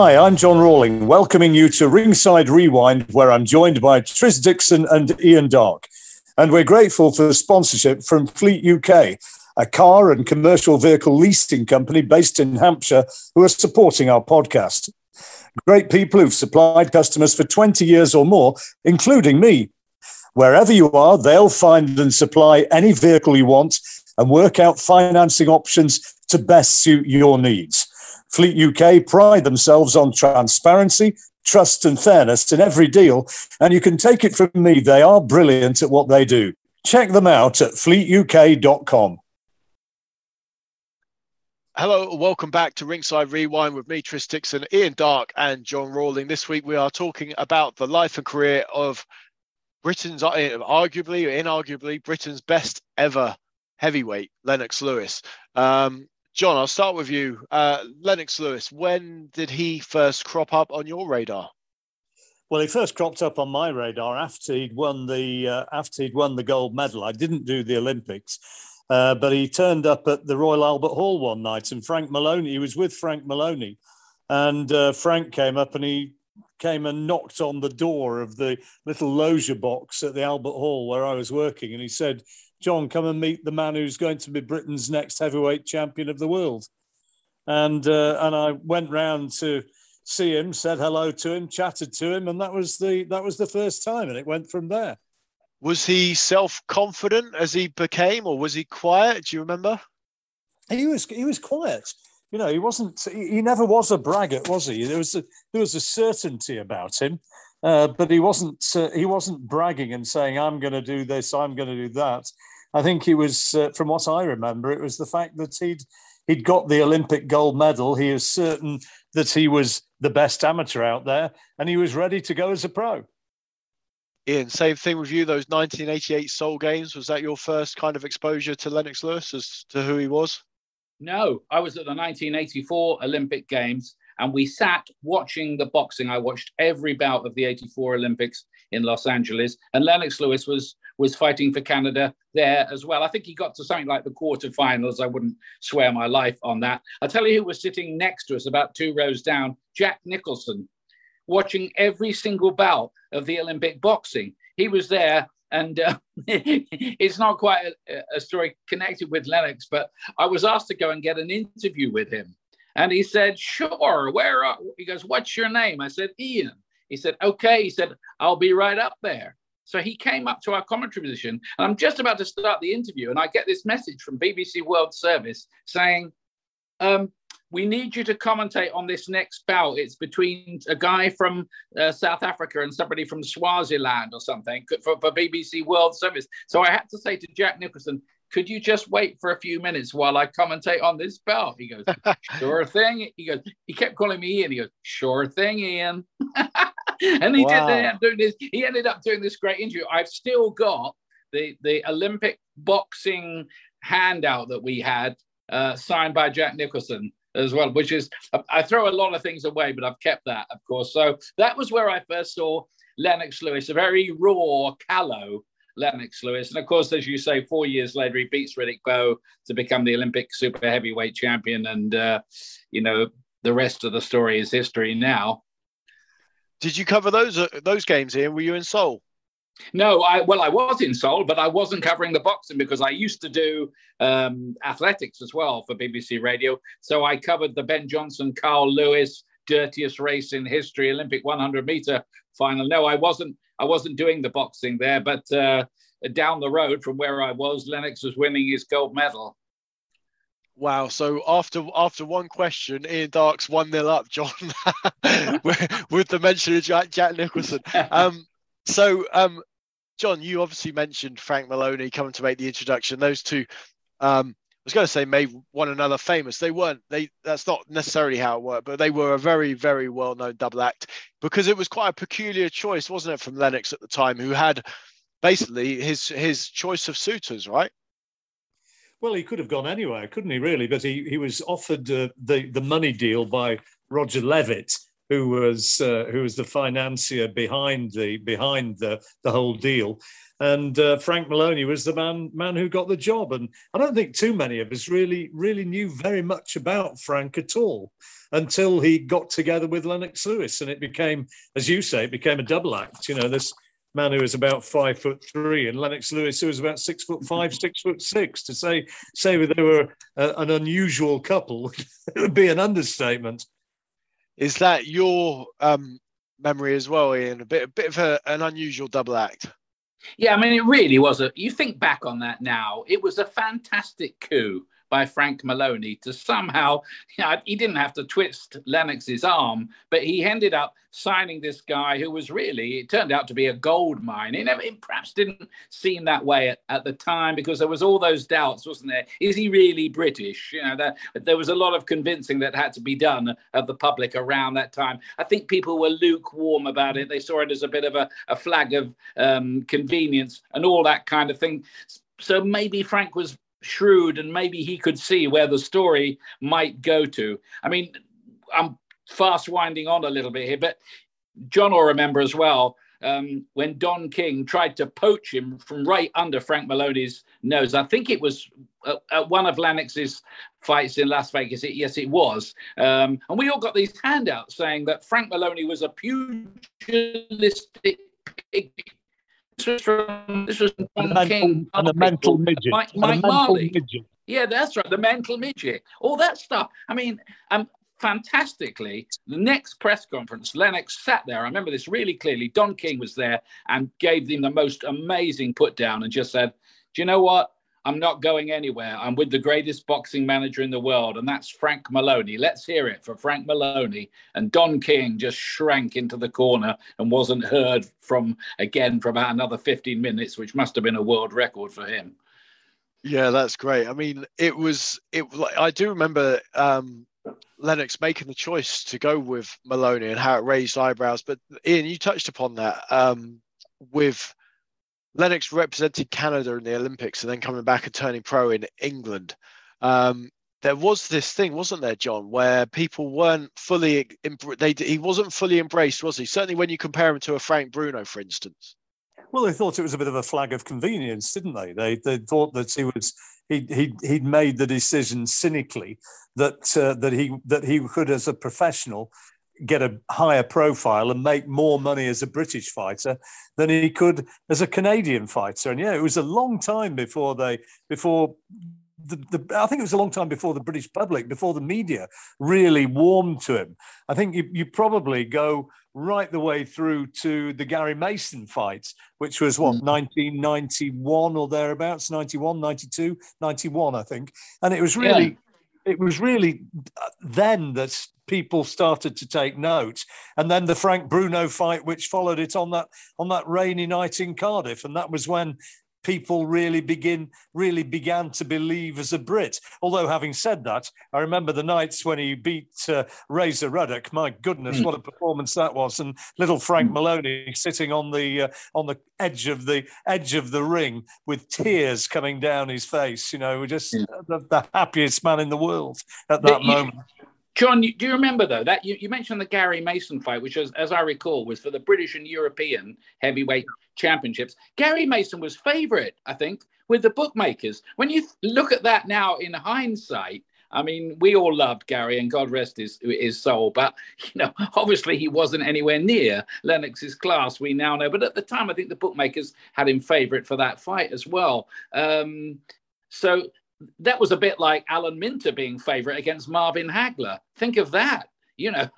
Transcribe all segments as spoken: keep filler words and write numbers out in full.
Hi, I'm John Rawling, welcoming you to Ringside Rewind, where I'm joined by Tris Dixon and Ian Darke. And we're grateful for the sponsorship from Fleet U K, a car and commercial vehicle leasing company based in Hampshire, who are supporting our podcast. Great people who've supplied customers for twenty years or more, including me. Wherever you are, they'll find and supply any vehicle you want and work out financing options to best suit your needs. Fleet U K pride themselves on transparency, trust and fairness in every deal, and you can take it from me, they are brilliant at what they do. Check them out at fleet u k dot com. Hello, welcome back to Ringside Rewind with me, Tris Dixon, Ian Darke and John Rawling. This week we are talking about the life and career of Britain's, arguably or inarguably, Britain's best ever heavyweight, Lennox Lewis. Um, John, I'll start with you. Uh, Lennox Lewis, when did he first crop up on your radar? Well, he first cropped up on my radar after he'd won the uh, after he'd won the gold medal. I didn't do the Olympics, uh, but he turned up at the Royal Albert Hall one night, and Frank Maloney. He was with Frank Maloney, and uh, Frank came up and he came and knocked on the door of the little loggia box at the Albert Hall where I was working, and he said, "John, come and meet the man who's going to be Britain's next heavyweight champion of the world." And uh, and I went round to see him, said hello to him, chatted to him, and that was the that was the first time, and it went from there. Was he self-confident as he became, or was he quiet? Do you remember? He was he was quiet. You know, he wasn't. He, he never was a braggart, was he? There was a, there was a certainty about him. Uh, but he wasn't uh, he wasn't bragging and saying, "I'm going to do this, I'm going to do that." I think he was, uh, from what I remember, it was the fact that he'd he'd got the Olympic gold medal. He is certain that he was the best amateur out there, and he was ready to go as a pro. Ian, same thing with you. Those nineteen eighty-eight Seoul Games, was that your first kind of exposure to Lennox Lewis as to who he was? No, I was at the nineteen eighty-four Olympic Games. And we sat watching the boxing. I watched every bout of the eighty-four Olympics in Los Angeles. And Lennox Lewis was was fighting for Canada there as well. I think he got to something like the quarterfinals. I wouldn't swear my life on that. I'll tell you who was sitting next to us about two rows down, Jack Nicholson, watching every single bout of the Olympic boxing. He was there. And uh, it's not quite a, a story connected with Lennox, but I was asked to go and get an interview with him. And he said, "Sure, where are?" He goes, "What's your name?" I said, "Ian." He said, "Okay." He said, "I'll be right up there." So he came up to our commentary position, and I'm just about to start the interview, and I get this message from B B C World Service saying, um, "We need you to commentate on this next bout. It's between a guy from uh, South Africa and somebody from Swaziland or something for, for B B C World Service." So I had to say to Jack Nicholson, "Could you just wait for a few minutes while I commentate on this bout?" He goes, "Sure thing." He goes, he kept calling me Ian. He goes, "Sure thing, Ian." And he wow. did end doing this. He ended up doing this great interview. I've still got the, the Olympic boxing handout that we had uh, signed by Jack Nicholson as well, which is, I throw a lot of things away, but I've kept that, of course. So that was where I first saw Lennox Lewis, a very raw, callow Lennox Lewis. And of course, as you say, four years later, he beats Riddick Bowe to become the Olympic super heavyweight champion. And, uh, you know, the rest of the story is history now. Did you cover those uh, those games, Ian? Were you in Seoul? No, I well, I was in Seoul, but I wasn't covering the boxing because I used to do um, athletics as well for B B C Radio. So I covered the Ben Johnson, Carl Lewis, dirtiest race in history, Olympic one hundred meter final. No, I wasn't. I wasn't doing the boxing there, but uh, down the road from where I was, Lennox was winning his gold medal. Wow. So after after one question, Ian Darke's one nil up, John, with, with the mention of Jack, Jack Nicholson. Um, so, um, John, you obviously mentioned Frank Maloney coming to make the introduction. Those two, um, I was going to say, made one another famous. They weren't. They that's not necessarily how it worked, but they were a very, very well-known double act because it was quite a peculiar choice, wasn't it, from Lennox at the time, who had basically his his choice of suitors, right? Well, he could have gone anywhere, couldn't he, really? But he, he was offered uh, the, the money deal by Roger Levitt, who was uh, who was the financier behind the behind the the whole deal. And uh, Frank Maloney was the man man who got the job. And I don't think too many of us really really knew very much about Frank at all until he got together with Lennox Lewis, and it became, as you say, it became a double act. You know, this man who was about five foot three, and Lennox Lewis, who was about six foot five, six foot six. To say say they were a, an unusual couple, it would be an understatement. Is that your um, memory as well, Ian? A bit, a bit of a, an unusual double act. Yeah, I mean, it really was a. You think back on that now, it was a fantastic coup by Frank Maloney to somehow, you know, he didn't have to twist Lennox's arm, but he ended up signing this guy who was really, it turned out to be a gold mine. It, never, it perhaps didn't seem that way at, at the time because there was all those doubts, wasn't there? Is he really British? You know, that there was a lot of convincing that had to be done of the public around that time. I think people were lukewarm about it. They saw it as a bit of a, a flag of um, convenience and all that kind of thing. So maybe Frank was shrewd and maybe he could see where the story might go to. I mean, I'm fast winding on a little bit here, but John will remember as well um, when Don King tried to poach him from right under Frank Maloney's nose. I think it was at, at one of Lennox's fights in Las Vegas. It, yes, it was. Um, and we all got these handouts saying that Frank Maloney was a pugilistic pig. This was from this was from and King and the mental midget. Mike, Mike Marley. Midget. Yeah, that's right. The mental midget. All that stuff. I mean, um, fantastically, the next press conference, Lennox sat there. I remember this really clearly. Don King was there and gave them the most amazing put down and just said, "Do you know what? I'm not going anywhere. I'm with the greatest boxing manager in the world, and that's Frank Maloney. Let's hear it for Frank Maloney." And Don King just shrank into the corner and wasn't heard from again for about another fifteen minutes, which must have been a world record for him. Yeah, that's great. I mean, it was, it. I do remember um, Lennox making the choice to go with Maloney and how it raised eyebrows. But Ian, you touched upon that um, with Lennox represented Canada in the Olympics and then coming back and turning pro in England. Um, there was this thing, wasn't there, John, where people weren't fully, they, he wasn't fully embraced, was he? Certainly when you compare him to a Frank Bruno, for instance. Well, they thought it was a bit of a flag of convenience, didn't they? They they thought that he was he he he'd made the decision cynically that uh, that he that he could, as a professional, get a higher profile and make more money as a British fighter than he could as a Canadian fighter. And yeah, it was a long time before they before. The, the, I think it was a long time before the British public, before the media really warmed to him. I think you, you probably go right the way through to the Gary Mason fight, which was what, nineteen ninety-one or thereabouts, ninety-one, ninety-two, ninety-one, I think. And it was really, yeah. it was really then that people started to take note. And then the Frank Bruno fight, which followed it on that on that rainy night in Cardiff, and that was when people really begin really began to believe as a Brit. Although, having said that, I remember the nights when he beat uh, Razor Ruddock. My goodness, mm. what a performance that was! And little Frank Maloney sitting on the uh, on the edge of the edge of the ring with tears coming down his face. You know, just mm. the, the happiest man in the world at that but moment. You, John, you, do you remember though that you, you mentioned the Gary Mason fight, which was, as I recall, was for the British and European heavyweight championships. Gary Mason was favourite, I think, with the bookmakers. When you look at that now in hindsight, I mean, we all loved Gary, and God rest his his soul. But you know, obviously, he wasn't anywhere near Lennox's class. We now know, but at the time, I think the bookmakers had him favourite for that fight as well. Um, so. That was a bit like Alan Minter being favourite against Marvin Hagler. Think of that, you know,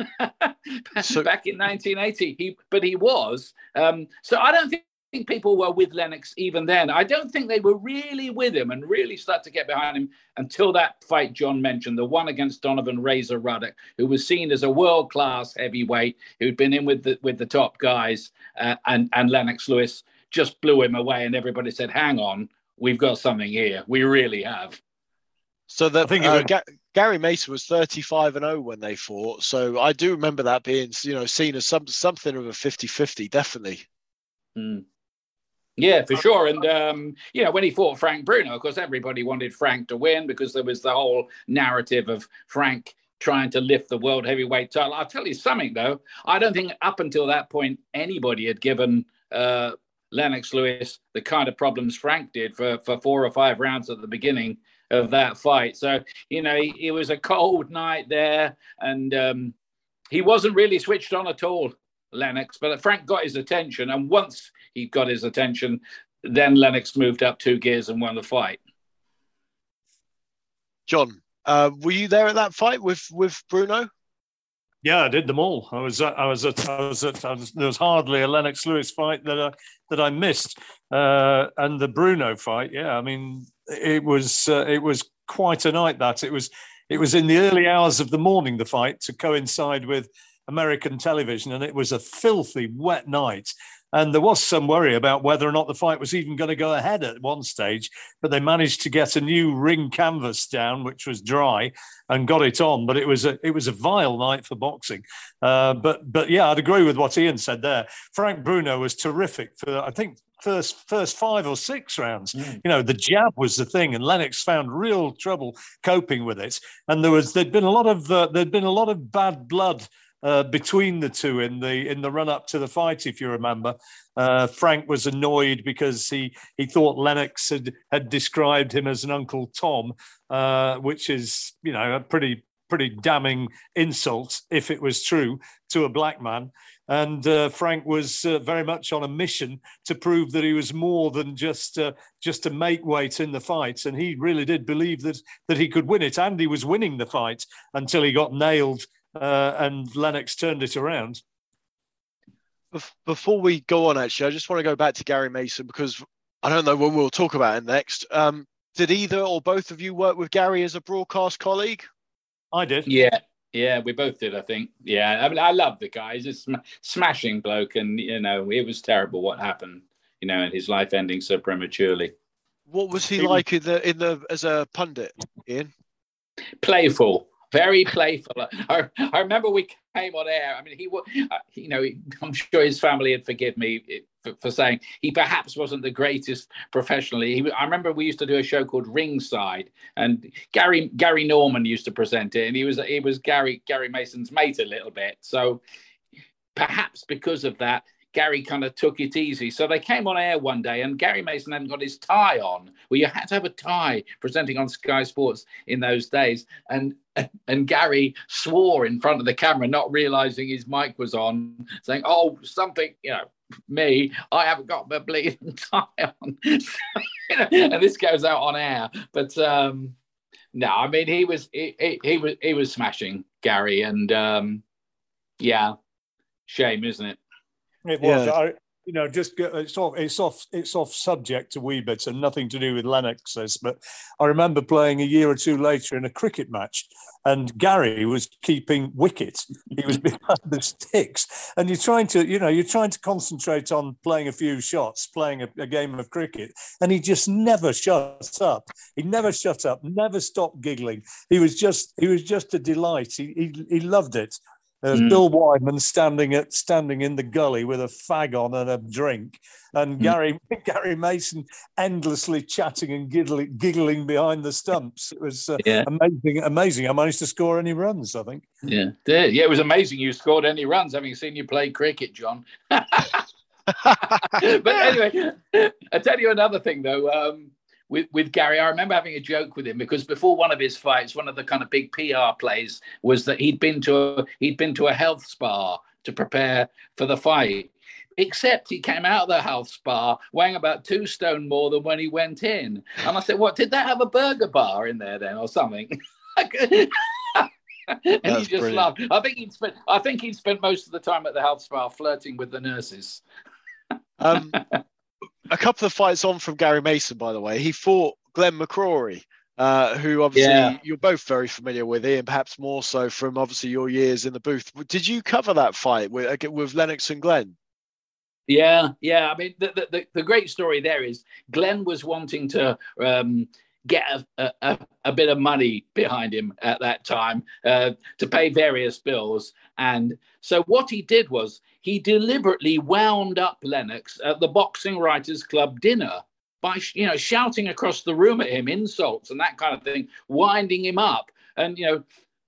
so, back in nineteen eighty. He, but he was. Um, so I don't think, think people were with Lennox even then. I don't think they were really with him and really start to get behind him until that fight John mentioned, the one against Donovan Razor Ruddock, who was seen as a world-class heavyweight, who'd been in with the, with the top guys, uh, and, and Lennox Lewis just blew him away, and everybody said, hang on, we've got something here. We really have. So that I think uh, Ga- Gary Mason was thirty-five and oh when they fought. So I do remember that being, you know, seen as some something of a fifty-fifty, definitely. Mm. Yeah, for sure. And, um, you know, when he fought Frank Bruno, of course, everybody wanted Frank to win because there was the whole narrative of Frank trying to lift the world heavyweight title. I'll tell you something, though. I don't think up until that point anybody had given uh, Lennox Lewis the kind of problems Frank did for, for four or five rounds at the beginning of that fight. So, you know, it was a cold night there, and um, he wasn't really switched on at all, Lennox. But Frank got his attention, and once he got his attention, then Lennox moved up two gears and won the fight. John, uh, were you there at that fight with with Bruno? Yeah, I did them all. I was, at, I was, at, I was, at, I was. There was hardly a Lennox Lewis fight that I that I missed, uh, and the Bruno fight. Yeah, I mean, it was uh, it was quite a night. That it was it was in the early hours of the morning. The fight to coincide with American television, and it was a filthy wet night. And there was some worry about whether or not the fight was even going to go ahead at one stage, but they managed to get a new ring canvas down, which was dry, and got it on. But it was a it was a vile night for boxing. Uh, but but yeah, I'd agree with what Ian said there. Frank Bruno was terrific for, I think, first first five or six rounds. Mm. You know, the jab was the thing, and Lennox found real trouble coping with it. And there was there'd been a lot of uh, there'd been a lot of bad blood Uh, between the two in the in the run up to the fight, if you remember. Uh, Frank was annoyed because he he thought Lennox had had described him as an Uncle Tom, uh, which is, you know, a pretty pretty damning insult if it was true to a black man. And uh, Frank was uh, very much on a mission to prove that he was more than just uh, just a make weight in the fight, and he really did believe that that he could win it, and he was winning the fight until he got nailed. Uh, and Lennox turned it around. Before we go on, actually, I just want to go back to Gary Mason, because I don't know when we'll talk about it next. Um, did either or both of you work with Gary as a broadcast colleague? I did. Yeah, yeah, we both did, I think. Yeah, I mean, I love the guy. He's a sm- smashing bloke, and, you know, it was terrible what happened, you know, and his life ending so prematurely. What was he, he like was... in the in the as a pundit, Ian? Playful. Very playful. I, I remember we came on air. I mean, he was, you know, I'm sure his family would forgive me for, for saying he perhaps wasn't the greatest professionally. He, I remember we used to do a show called Ringside, and Gary Gary Norman used to present it, and he was he was Gary Gary Mason's mate a little bit. So perhaps because of that, Gary kind of took it easy. So they came on air one day, and Gary Mason hadn't got his tie on. Well, you had to have a tie presenting on Sky Sports in those days. And and Gary swore in front of the camera, not realizing his mic was on, saying, oh, something, you know, me, I haven't got my bleeding tie on. You know, and this goes out on air. But um, no, I mean, he was he, he, he was he was smashing, Gary. And um, yeah, shame, isn't it? It was, yeah. I, you know, just it's off, it's off, it's off subject a wee bit, and nothing to do with Lennox's. But I remember playing a year or two later in a cricket match, and Gary was keeping wicket. He was behind the sticks, and you're trying to, you know, you're trying to concentrate on playing a few shots, playing a, a game of cricket, and he just never shut up. He never shut up, never stopped giggling. He was just, he was just a delight. He he, he loved it. There's mm. Bill Wyman standing at standing in the gully with a fag on and a drink, and mm. Gary Gary Mason endlessly chatting and giggling, giggling behind the stumps. It was uh, yeah. amazing, amazing. I managed to score any runs, I think. Yeah, yeah, it was amazing. You scored any runs, having seen you play cricket, John. But anyway, I'll tell you another thing though. Um, With, with Gary, I remember having a joke with him, because before one of his fights, one of the kind of big P R plays was that he'd been to a, he'd been to a health spa to prepare for the fight. Except he came out of the health spa weighing about two stone more than when he went in. And I said, "What, did that have a burger bar in there then, or something?" And That's he just brilliant. laughed. I think he'd spent I think he'd spent most of the time at the health spa flirting with the nurses. Um. A couple of fights on from Gary Mason, by the way, he fought Glenn McCrory, uh, who obviously yeah. you're both very familiar with, Ian, perhaps more so from obviously your years in the booth. Did you cover that fight with, with Lennox and Glenn? Yeah, yeah. I mean, the, the, the great story there is Glenn was wanting to um, get a, a, a bit of money behind him at that time uh, to pay various bills. And so what he did was he deliberately wound up Lennox at the Boxing Writers Club dinner by, you know, shouting across the room at him insults and that kind of thing, winding him up. And, you know,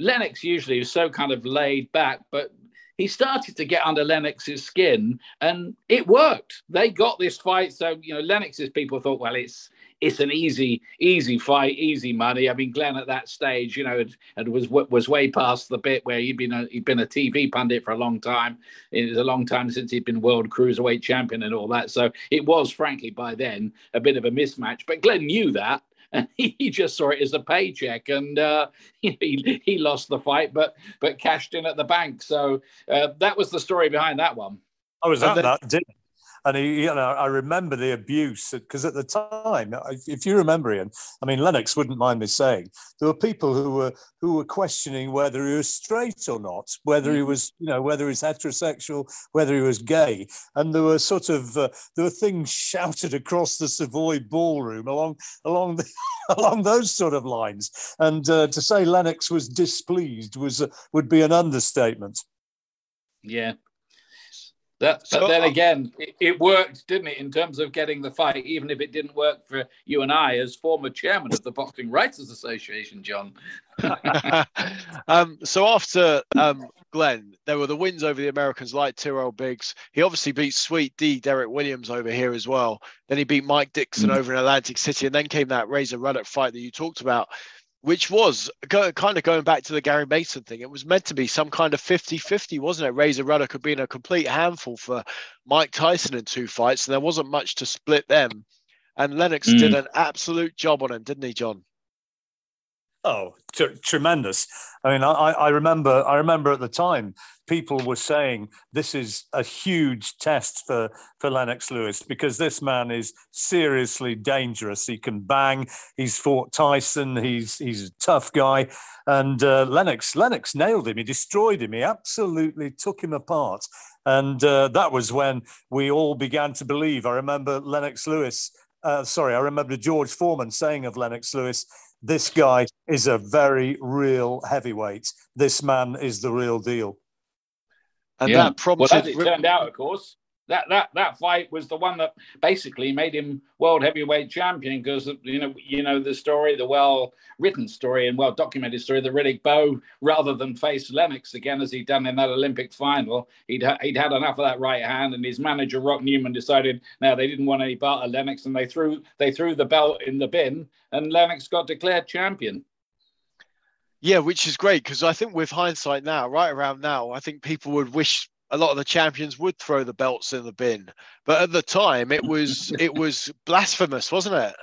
Lennox usually is so kind of laid back, but he started to get under Lennox's skin, and it worked. They got this fight. So, you know, Lennox's people thought, well, it's it's an easy, easy fight, easy money. I mean, Glenn at that stage, you know, had, had was was way past the bit where he'd been a, he'd been a T V pundit for a long time. It was a long time since he'd been world cruiserweight champion and all that. So it was, frankly, by then, a bit of a mismatch. But Glenn knew that. And he just saw it as a paycheck, and uh, he he lost the fight, but but cashed in at the bank. So uh, that was the story behind that one. I was at that dinner, and he, you know, I remember the abuse because at the time, if you remember, Ian, I mean, Lennox wouldn't mind me saying there were people who were who were questioning whether he was straight or not, whether he was, you know, whether he's heterosexual, whether he was gay, and there were sort of uh, there were things shouted across the Savoy ballroom along along the, along those sort of lines, and uh, to say Lennox was displeased was uh, would be an understatement. Yeah. That, So, but then again, it, it worked, didn't it, in terms of getting the fight, even if it didn't work for you and I as former chairman of the Boxing Writers Association, John. um, so after um, Glenn, there were the wins over the Americans like Tyrrell Biggs. He obviously beat Sweet D, Derek Williams over here as well. Then he beat Mike Dixon mm. over in Atlantic City. And then came that Razor Ruddock fight that you talked about, which was go, kind of going back to the Gary Mason thing. It was meant to be some kind of fifty-fifty, wasn't it? Razor Ruddock had been a complete handful for Mike Tyson in two fights, and there wasn't much to split them. And Lennox mm. did an absolute job on him, didn't he, John? Oh, t- tremendous. I mean, I, I remember I remember at the time, people were saying this is a huge test for, for Lennox Lewis because this man is seriously dangerous. He can bang. He's fought Tyson. He's he's a tough guy. And uh, Lennox, Lennox nailed him. He destroyed him. He absolutely took him apart. And uh, that was when we all began to believe. I remember Lennox Lewis, uh, sorry, I remember George Foreman saying of Lennox Lewis, this guy is a very real heavyweight. This man is the real deal. And yeah. that prompted... Well, as it turned out, of course, that, that, that fight was the one that basically made him world heavyweight champion because, you know, you know the story, the well-written story and well-documented story that Riddick Bowe, rather than face Lennox again as he'd done in that Olympic final, he'd, ha- he'd had enough of that right hand, and his manager, Rock Newman, decided now they didn't want any part of Lennox, and they threw they threw the belt in the bin, and Lennox got declared champion. Yeah, which is great because I think with hindsight now, right around now, I think people would wish a lot of the champions would throw the belts in the bin. But at the time, it was it was blasphemous, wasn't it?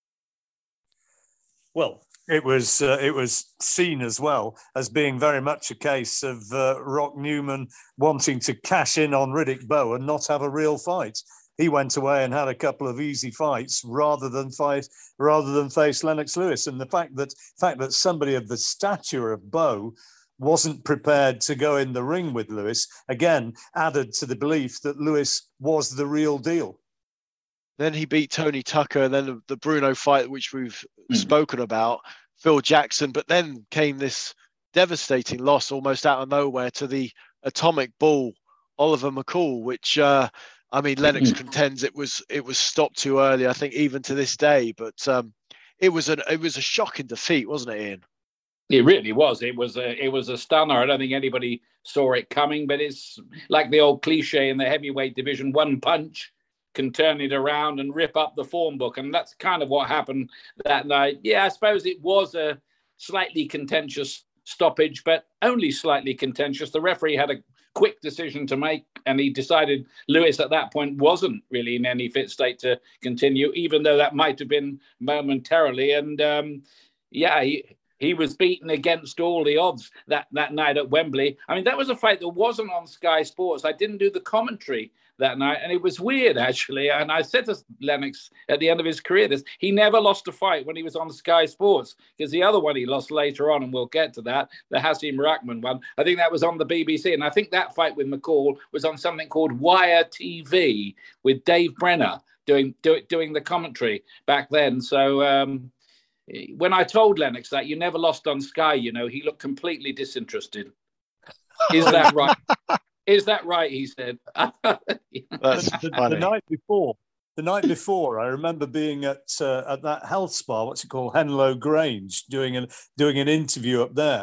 Well, it was uh, it was seen as well as being very much a case of uh, Rock Newman wanting to cash in on Riddick Bowe and not have a real fight. He went away and had a couple of easy fights rather than fight rather than face Lennox Lewis. And the fact that fact that somebody of the stature of Bowe wasn't prepared to go in the ring with Lewis, again, added to the belief that Lewis was the real deal. Then he beat Tony Tucker, and then the, the Bruno fight, which we've mm. spoken about, Phil Jackson. But then came this devastating loss almost out of nowhere to the atomic bull, Oliver McCall, which, uh, I mean, Lennox mm. contends it was it was stopped too early, I think, even to this day. But um, it was an it was a shocking defeat, wasn't it, Ian? It really was. It was a it was a stunner. I don't think anybody saw it coming, but it's like the old cliche in the heavyweight division: one punch can turn it around and rip up the form book, and that's kind of what happened that night. Yeah, I suppose it was a slightly contentious stoppage, but only slightly contentious. The referee had a quick decision to make, and he decided Lewis at that point wasn't really in any fit state to continue, even though that might have been momentarily. And um, yeah, he. He was beaten against all the odds that, that night at Wembley. I mean, that was a fight that wasn't on Sky Sports. I didn't do the commentary that night, and it was weird, actually. And I said to Lennox at the end of his career this, he never lost a fight when he was on Sky Sports, because the other one he lost later on, and we'll get to that, the Hasim Rahman one, I think that was on the B B C. And I think that fight with McCall was on something called Wire T V with Dave Brenner doing, do, doing the commentary back then. So... Um, when I told Lennox that you never lost on Sky, you know, he looked completely disinterested. Is that right? Is that right? He said. That's the, the, the night before, the night before, I remember being at uh, at that health spa, what's it called, Henlow Grange, doing an doing an interview up there,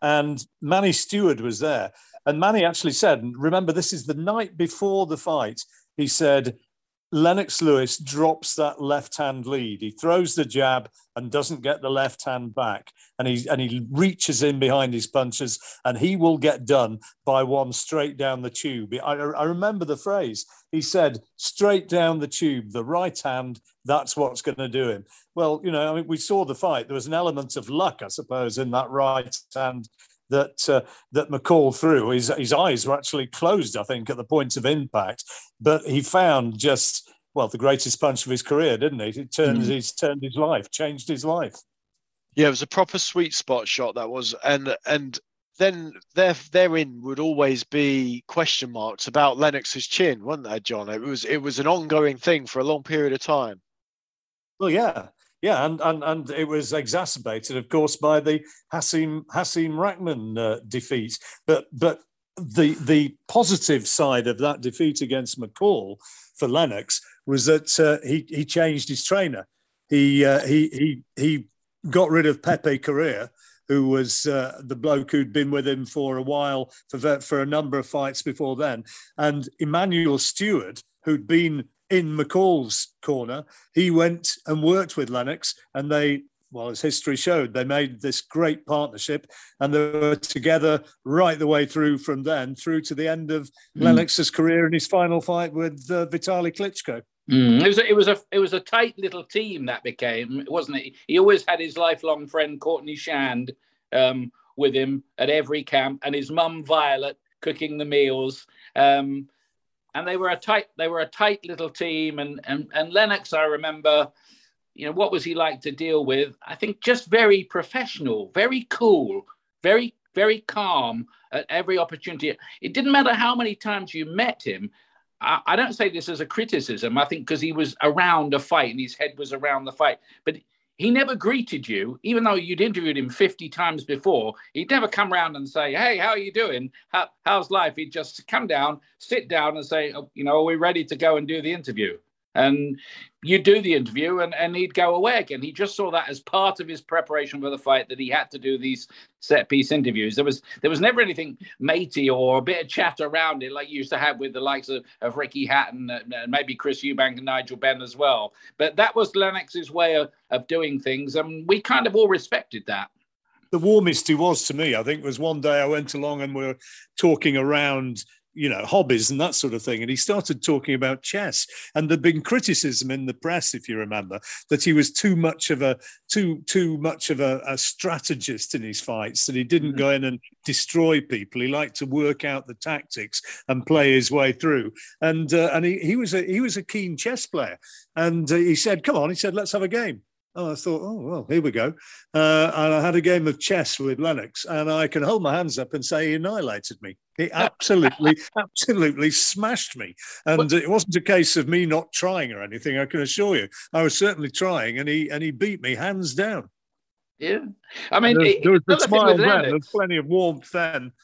and Manny Stewart was there. And Manny actually said, and remember, this is the night before the fight, he said, Lennox Lewis drops that left-hand lead. He throws the jab and doesn't get the left hand back. And he, and he reaches in behind his punches, and he will get done by one straight down the tube. I, I remember the phrase. He said, straight down the tube, the right hand, that's what's going to do him. Well, you know, I mean, we saw the fight. There was an element of luck, I suppose, in that right hand that uh, that McCall threw. His, his eyes were actually closed, I think, at the point of impact. But he found just, well, the greatest punch of his career, didn't he? It turned, mm. He's turned his life, changed his life. Yeah, it was a proper sweet spot shot, that was. And and then there therein would always be question marks about Lennox's chin, wasn't there, John? It was it was an ongoing thing for a long period of time. Well, yeah. Yeah, and, and and it was exacerbated, of course, by the Hasim Hasim Rahman uh, defeat. But but the the positive side of that defeat against McCall for Lennox was that uh, he he changed his trainer. He uh, he he he got rid of Pepe Correa, who was uh, the bloke who'd been with him for a while for for a number of fights before then, and Emmanuel Stewart, who'd been in McCall's corner. He went and worked with Lennox, and they, well, as history showed, they made this great partnership, and they were together right the way through from then, through to the end of mm. Lennox's career in his final fight with uh, Vitaly Klitschko. Mm. It was a, it was a it was a tight little team that became, wasn't it? He always had his lifelong friend Courtney Shand um, with him at every camp, and his mum Violet cooking the meals. Um, And they were a tight, they were a tight little team. And, and and Lennox, I remember, you know, what was he like to deal with? I think just very professional, very cool, very, very calm at every opportunity. It didn't matter how many times you met him. I, I don't say this as a criticism. I think because he was around a fight and his head was around the fight. But he never greeted you, even though you'd interviewed him fifty times before. He'd never come around and say, hey, how are you doing? How, how's life? He'd just come down, sit down and say, oh, you know, are we ready to go and do the interview? And you'd do the interview and, and he'd go away again. He just saw that as part of his preparation for the fight, that he had to do these set piece interviews. There was there was never anything matey or a bit of chat around it like you used to have with the likes of, of Ricky Hatton and maybe Chris Eubank and Nigel Benn as well. But that was Lennox's way of, of doing things, and we kind of all respected that. The warmest he was to me, I think, was one day I went along and we were talking around, you know, hobbies and that sort of thing. And he started talking about chess. And there'd been criticism in the press, if you remember, that he was too much of a too too much of a, a strategist in his fights, that he didn't go in and destroy people. He liked to work out the tactics and play his way through. And uh, and he, he was a he was a keen chess player. And uh, he said, come on, he said, let's have a game. Oh, I thought, oh, well, here we go. Uh, and I had a game of chess with Lennox, and I can hold my hands up and say he annihilated me. He absolutely, absolutely smashed me. And it wasn't a case of me not trying or anything, I can assure you. I was certainly trying, and he and he beat me hands down. Yeah. I mean, there, it, there was the smile then. Lennox. There was plenty of warmth then.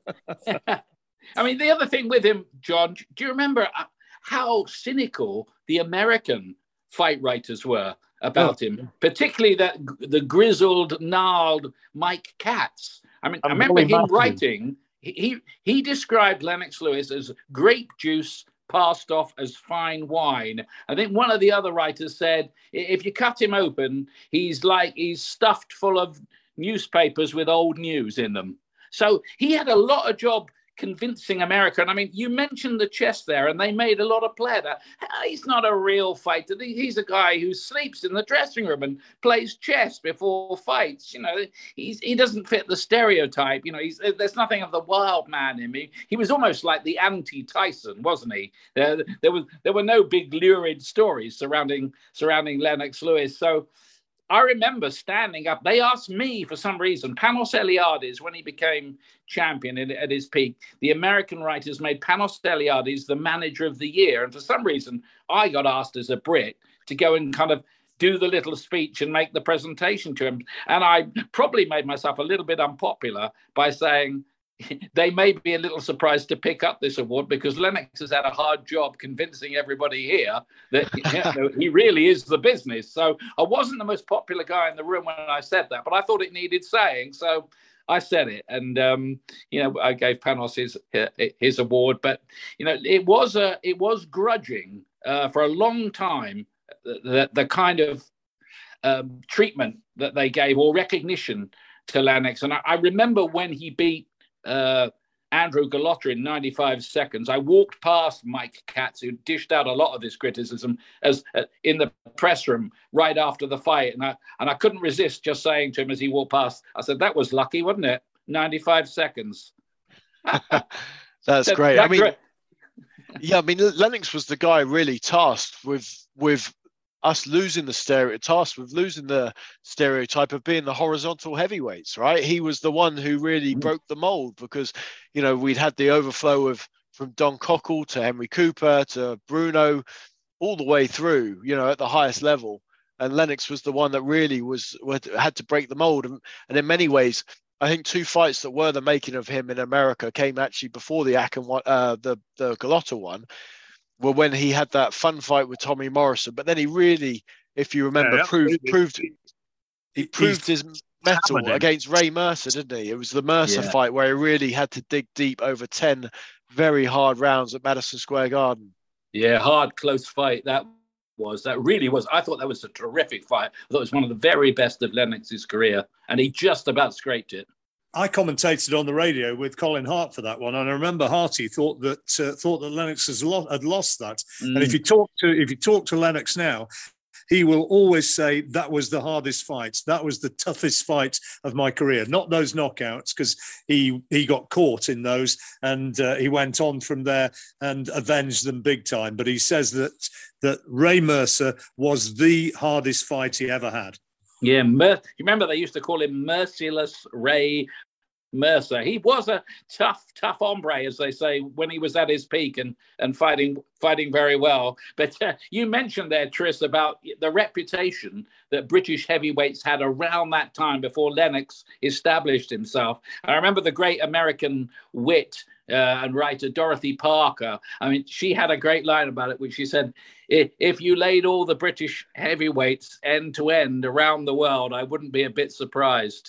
I mean, the other thing with him, John, do you remember how cynical the American fight writers were about oh. him, particularly that the grizzled, gnarled Mike Katz? I mean, I'm I remember him happy. writing, he, he described Lennox Lewis as grape juice passed off as fine wine. I think one of the other writers said, if you cut him open, he's like, he's stuffed full of newspapers with old news in them. So he had a lot of job convincing America. And I mean, you mentioned the chess there, and they made a lot of play that. He's not a real fighter. He's a guy who sleeps in the dressing room and plays chess before fights. You know, he's, he doesn't fit the stereotype. You know, he's, there's nothing of the wild man in me. He was almost like the anti-Tyson, wasn't he? There, there was there were no big lurid stories surrounding surrounding Lennox Lewis. So I remember standing up. They asked me for some reason, Panos Eliades, when he became champion at, at his peak, the American writers made Panos Eliades the manager of the year. And for some reason, I got asked as a Brit to go and kind of do the little speech and make the presentation to him. And I probably made myself a little bit unpopular by saying, they may be a little surprised to pick up this award because Lennox has had a hard job convincing everybody here that you know, he really is the business. So I wasn't the most popular guy in the room when I said that, but I thought it needed saying. So I said it, and um, you know, I gave Panos his his award, but you know, it was a it was grudging uh, for a long time. The, the kind of um, treatment that they gave or recognition to Lennox, and I, I remember when he beat uh, Andrew Gallotta in ninety-five seconds. I walked past Mike Katz, who dished out a lot of this criticism as uh, in the press room right after the fight, and I and I couldn't resist just saying to him as he walked past, I said, "That was lucky, wasn't it? ninety-five seconds." That's that, great. That I mean, great. yeah, I mean, Lennox was the guy really tasked with with us losing the stereotype, tasked with losing the stereotype of being the horizontal heavyweights, right? He was the one who really mm. broke the mold, because, you know, we'd had the overflow of from Don Cockle to Henry Cooper to Bruno all the way through, you know, at the highest level. And Lennox was the one that really was had to break the mold. And, and in many ways, I think two fights that were the making of him in America came actually before the Akin one, uh, the the Gallotta one. Well, when he had that fun fight with Tommy Morrison, but then he really, if you remember, yeah, proved proved he proved his mettle against Ray Mercer, didn't he? It was the Mercer yeah. fight where he really had to dig deep over ten very hard rounds at Madison Square Garden. Yeah, hard, close fight that was. That really was. I thought that was a terrific fight. I thought it was one of the very best of Lennox's career, and he just about scraped it. I commentated on the radio with Colin Hart for that one, and I remember Harty thought that uh, thought that Lennox has lo- had lost that. Mm. And if you talk to if you talk to Lennox now, he will always say that was the hardest fight, that was the toughest fight of my career. Not those knockouts, because he he got caught in those, and uh, he went on from there and avenged them big time. But he says that that Ray Mercer was the hardest fight he ever had. Yeah, Mer- you remember they used to call him Merciless Ray Mercer. He was a tough, tough hombre, as they say, when he was at his peak and, and fighting fighting very well. But uh, you mentioned there, Tris, about the reputation that British heavyweights had around that time before Lennox established himself. I remember the great American wit uh, and writer Dorothy Parker. I mean, she had a great line about it, which she said, if you laid all the British heavyweights end to end around the world, I wouldn't be a bit surprised.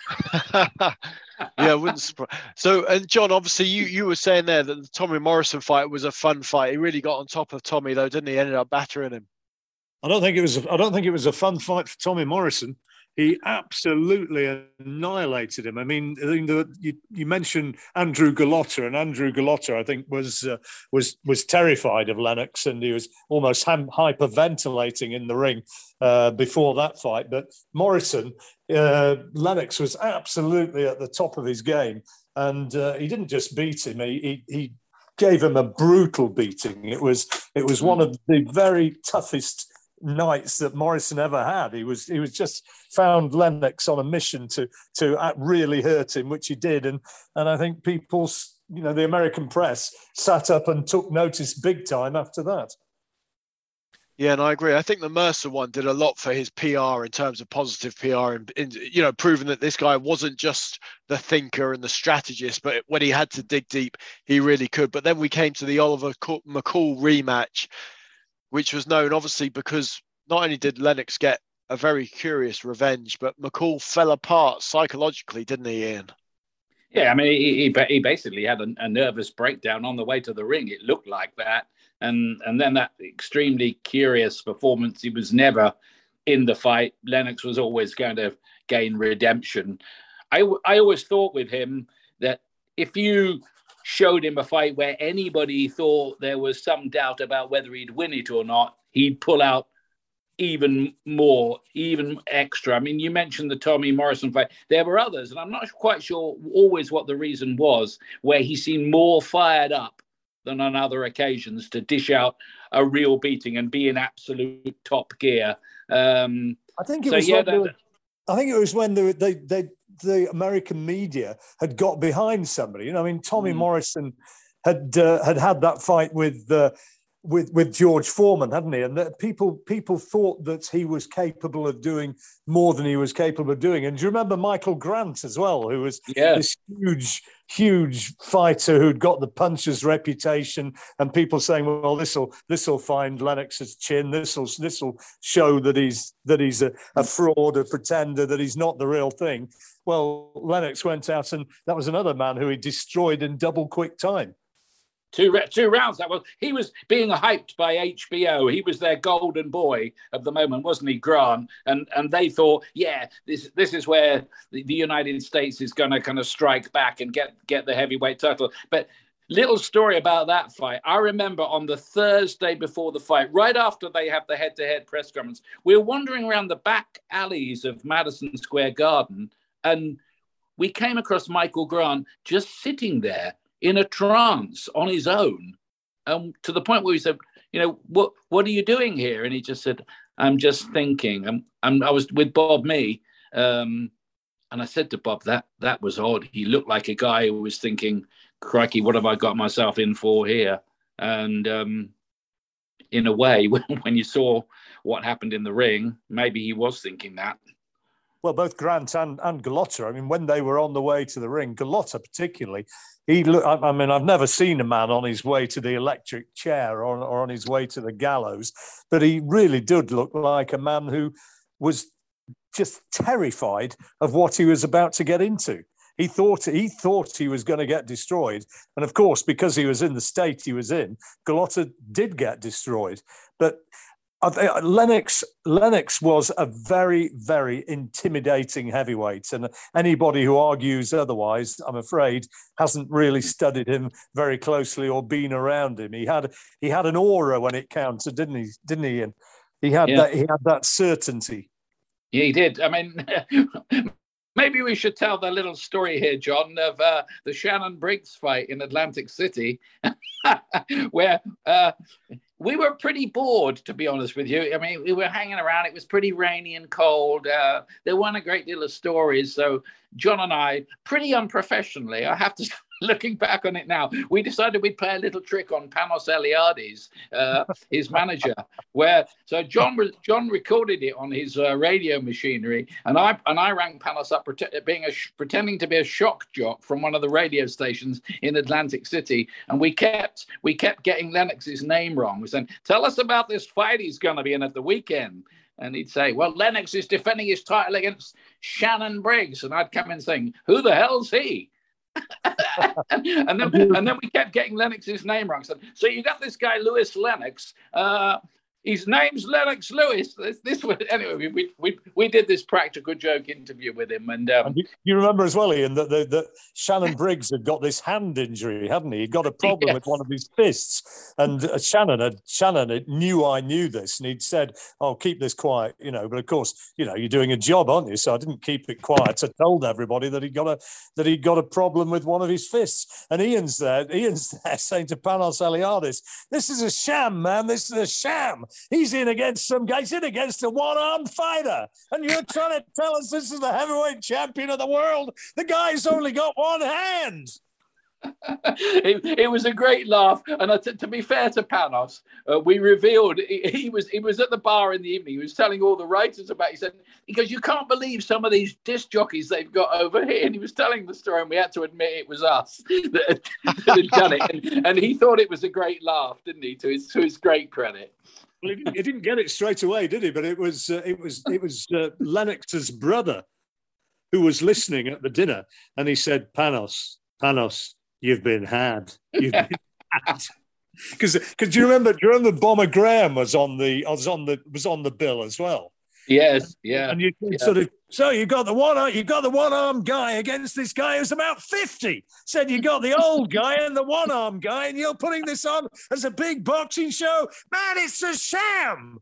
Yeah, I wouldn't surprise. So, and John, obviously, you you were saying there that the Tommy Morrison fight was a fun fight. He really got on top of Tommy, though, didn't he? Ended up battering him. I don't think it was. A, I don't think it was a fun fight for Tommy Morrison. He absolutely annihilated him. I mean, I think the, you, you mentioned Andrew Gallotta, and Andrew Gallotta, I think, was uh, was was terrified of Lennox, and he was almost ham- hyperventilating in the ring uh, before that fight. But Morrison, uh, Lennox was absolutely at the top of his game, and uh, he didn't just beat him; he, he he gave him a brutal beating. It was it was one of the very toughest nights that Morrison ever had. He was he was just found Lennox on a mission to to really hurt him, which he did, and and I think people, you know, the American press sat up and took notice big time after that. Yeah, and I agree. I think the Mercer one did a lot for his P R in terms of positive P R, and, and you know, proving that this guy wasn't just the thinker and the strategist, but when he had to dig deep, he really could. But then we came to the Oliver McCall rematch, which was known obviously because not only did Lennox get a very curious revenge, but McCall fell apart psychologically, didn't he, Ian? Yeah, I mean, he, he, he basically had a, a nervous breakdown on the way to the ring. It looked like that. And and then that extremely curious performance. He was never in the fight. Lennox was always going to gain redemption. I, I always thought with him that if you showed him a fight where anybody thought there was some doubt about whether he'd win it or not, he'd pull out even more, even extra. I mean, you mentioned the Tommy Morrison fight. There were others, and I'm not quite sure always what the reason was, where he seemed more fired up than on other occasions to dish out a real beating and be in absolute top gear. Um, I think it so, was. Yeah, when that, were, I think it was when they, they, they, the American media had got behind somebody. You know, I mean, Tommy mm. Morrison had uh, had had that fight with uh, with with George Foreman, hadn't he? And that people people thought that he was capable of doing more than he was capable of doing. And do you remember Michael Grant as well, who was yeah. this huge, huge fighter who'd got the puncher's reputation, and people saying, "Well, this will this will find Lennox's chin. This will this will show that he's that he's a, a fraud, a pretender, that he's not the real thing." Well, Lennox went out, and that was another man who he destroyed in double quick time. Two, two rounds. That was he was being hyped by H B O. He was their golden boy of the moment, wasn't he, Grant? And and they thought, yeah, this this is where the, the United States is going to kind of strike back and get get the heavyweight title. But little story about that fight. I remember on the Thursday before the fight, right after they have the head-to-head press conference, we were wandering around the back alleys of Madison Square Garden, and we came across Michael Grant just sitting there in a trance on his own, um, to the point where we said, you know, what what are you doing here? And he just said, I'm just thinking. I'm, I'm, I was with Bob Mee, um, and I said to Bob, that that was odd. He looked like a guy who was thinking, crikey, what have I got myself in for here? And um, in a way, when, when you saw what happened in the ring, maybe he was thinking that. Well, both Grant and, and Gallotta, I mean, when they were on the way to the ring, Gallotta particularly, he looked, I mean, I've never seen a man on his way to the electric chair or, or on his way to the gallows, but he really did look like a man who was just terrified of what he was about to get into. He thought he thought he was going to get destroyed. And of course, because he was in the state he was in, Gallotta did get destroyed. But Lennox Lennox was a very, very intimidating heavyweight, and anybody who argues otherwise, I'm afraid, hasn't really studied him very closely or been around him. He had he had an aura when it counted, didn't he? Didn't he? And he had yeah. that he had that certainty. Yeah, he did. I mean, maybe we should tell the little story here, John, of uh, the Shannon Briggs fight in Atlantic City, where. Uh, We were pretty bored, to be honest with you. I mean, we were hanging around. It was pretty rainy and cold. Uh, there weren't a great deal of stories. So John and I, pretty unprofessionally, I have to, looking back on it now, we decided we'd play a little trick on Panos Eliades, uh, his manager, where, so John was, John recorded it on his uh, radio machinery, and I and I rang Panos up pret- being a, pretending to be a shock jock from one of the radio stations in Atlantic City, and we kept we kept getting Lennox's name wrong. We said, tell us about this fight he's going to be in at the weekend. And he'd say, well, Lennox is defending his title against Shannon Briggs. And I'd come in saying, who the hell's he? and then and then we kept getting Lennox's name wrong. So, so you got this guy, Lewis Lennox. Uh, his name's Lennox Lewis. This, this was, anyway, we, we we we did this practical joke interview with him. And, um, and you, you remember as well, Ian, that, that, that Shannon Briggs had got this hand injury, hadn't he? He'd got a problem yes. with one of his fists. And uh, Shannon had, Shannon had, knew I knew this. And he'd said, oh, keep this quiet, you know. But of course, you know, you're doing a job, aren't you? So I didn't keep it quiet. I told everybody that he'd got a that he'd got a problem with one of his fists. And Ian's there, Ian's there saying to Panos Eliades, this is a sham, man. This is a sham. He's in against some guy. He's in against a one-armed fighter. And you're trying to tell us this is the heavyweight champion of the world. The guy's only got one hand. it, it was a great laugh. And uh, to, to be fair to Panos, uh, we revealed he, he was he was at the bar in the evening. He was telling all the writers about it. He said, because you can't believe some of these disc jockeys they've got over here. And he was telling the story, and we had to admit it was us that, that had done it. And, and he thought it was a great laugh, didn't he? To his to his great credit. Well, he didn't, he didn't get it straight away, did he? But it was uh, it was it was uh, Lennox's brother who was listening at the dinner, and he said, "Panos, Panos, you've been had. You've been had." Because because do you remember? Do you remember Bomber Graham was on the was on the was on the bill as well? Yes, yeah. And you yeah. sort of so you got the one you got the one armed guy against this guy who's about fifty. Said you got the old guy and the one armed guy, and you're putting this on as a big boxing show. Man, it's a sham.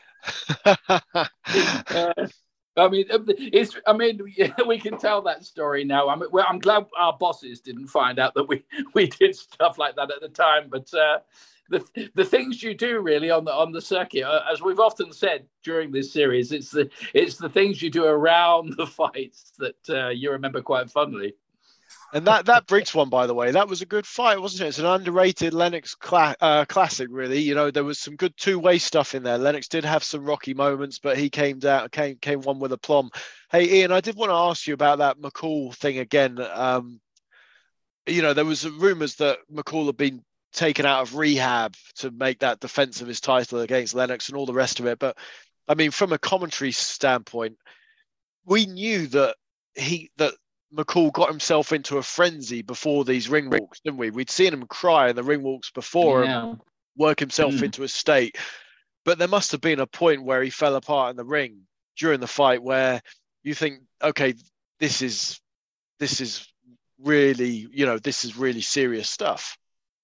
uh, I mean, it's. I mean, we can tell that story now. I mean, well, I'm glad our bosses didn't find out that we we did stuff like that at the time, but. Uh, The, the things you do really on the on the circuit, uh, as we've often said during this series, it's the it's the things you do around the fights that uh, you remember quite fondly. And that, that Briggs one, by the way, that was a good fight, wasn't it? It's an underrated Lennox cla- uh, classic, really. You know, there was some good two-way stuff in there. Lennox did have some rocky moments, but he came down, came came one with aplomb. Hey, Ian, I did want to ask you about that McCall thing again. Um, you know, there was rumours that McCall had been taken out of rehab to make that defence of his title against Lennox and all the rest of it. But, I mean, from a commentary standpoint, we knew that he that McCall got himself into a frenzy before these ring walks, didn't we? We'd seen him cry in the ring walks before Yeah. and work himself mm. into a state. But there must have been a point where he fell apart in the ring during the fight where you think, okay, this is this is really, you know, this is really serious stuff.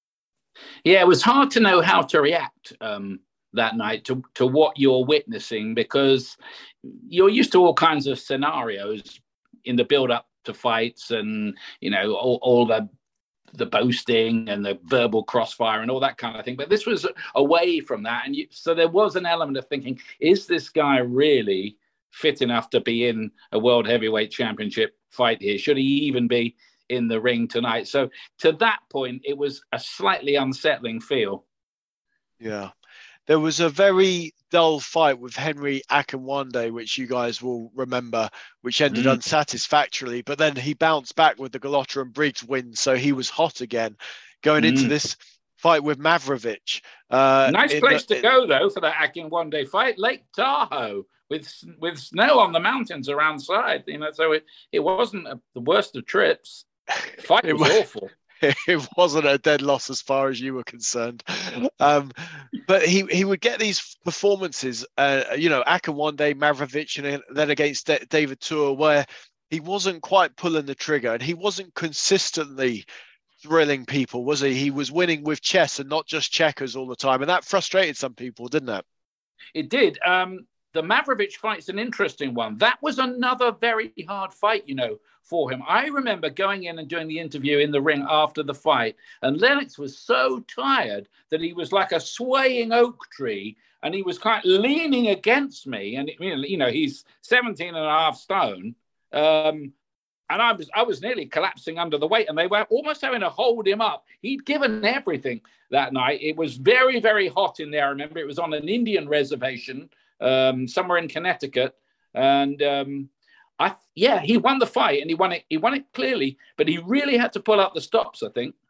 Yeah, it was hard to know how to react um, that night to, to what you're witnessing, because you're used to all kinds of scenarios in the build-up to fights, and you know all, all the the boasting and the verbal crossfire and all that kind of thing. But this was away from that, and you, so there was an element of thinking: is this guy really fit enough to be in a world heavyweight championship fight here? Should he even be in the ring tonight? So to that point, it was a slightly unsettling feel. Yeah. There was a very dull fight with Henry Akinwande, which you guys will remember, which ended mm. unsatisfactorily. But then he bounced back with the Golota and Briggs win, so he was hot again going mm. into this fight with Mavrovich. Uh, nice place the, to go, though, for that Akinwande fight. Lake Tahoe with with snow on the mountains around side. You know, so it, it wasn't a, the worst of trips. The fight was, was awful. It wasn't a dead loss as far as you were concerned. Um, but he, he would get these performances, uh, you know, Akinwande, Mavrovich, and then against D- David Tua, where he wasn't quite pulling the trigger and he wasn't consistently thrilling people, was he? He was winning with chess and not just checkers all the time. And that frustrated some people, didn't it? It did. Um, the Mavrovich fight's an interesting one. That was another very hard fight, you know, for him. I remember going in and doing the interview in the ring after the fight, and Lennox was so tired that he was like a swaying oak tree, and he was kind of leaning against me. And, you know, he's seventeen and a half stone. Um, and I was I was nearly collapsing under the weight, and they were almost having to hold him up. He'd given everything that night. It was very, very hot in there. I remember it was on an Indian reservation um, somewhere in Connecticut. And, um, I yeah, he won the fight, and he won it. He won it clearly, but he really had to pull out the stops, I think.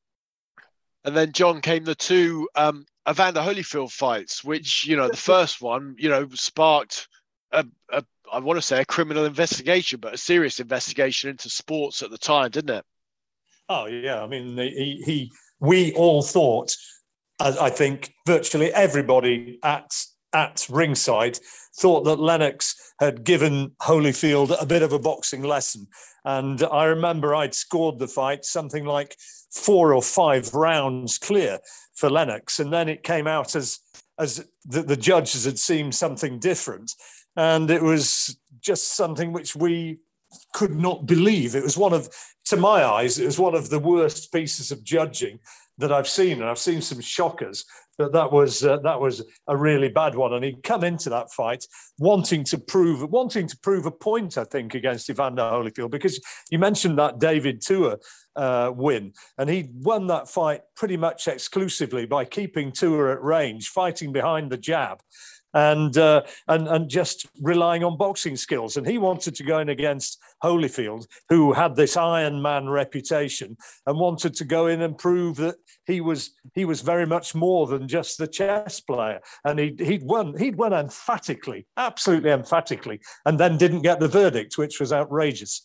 And then, John, came the two um, Evander Holyfield fights, which, you know, the first one, you know, sparked a, a I want to say a criminal investigation, but a serious investigation into sports at the time, didn't it? Oh yeah, I mean, he, he we all thought, I think, virtually everybody at at ringside thought that Lennox had given Holyfield a bit of a boxing lesson. And I remember I'd scored the fight something like four or five rounds clear for Lennox. And then it came out as, as the, the judges had seen something different. And it was just something which we could not believe. It was one of, to my eyes, it was one of the worst pieces of judging that I've seen. And I've seen some shockers, but that was uh, that was a really bad one. And he'd come into that fight wanting to prove wanting to prove a point, I think, against Evander Holyfield, because you mentioned that David Tua uh, win, and he won that fight pretty much exclusively by keeping Tua at range, fighting behind the jab, and uh, and and just relying on boxing skills. And he wanted to go in against Holyfield, who had this Iron Man reputation, and wanted to go in and prove that he was he was very much more than just the chess player. And he he'd won he'd won emphatically, absolutely emphatically, and then didn't get the verdict, which was outrageous.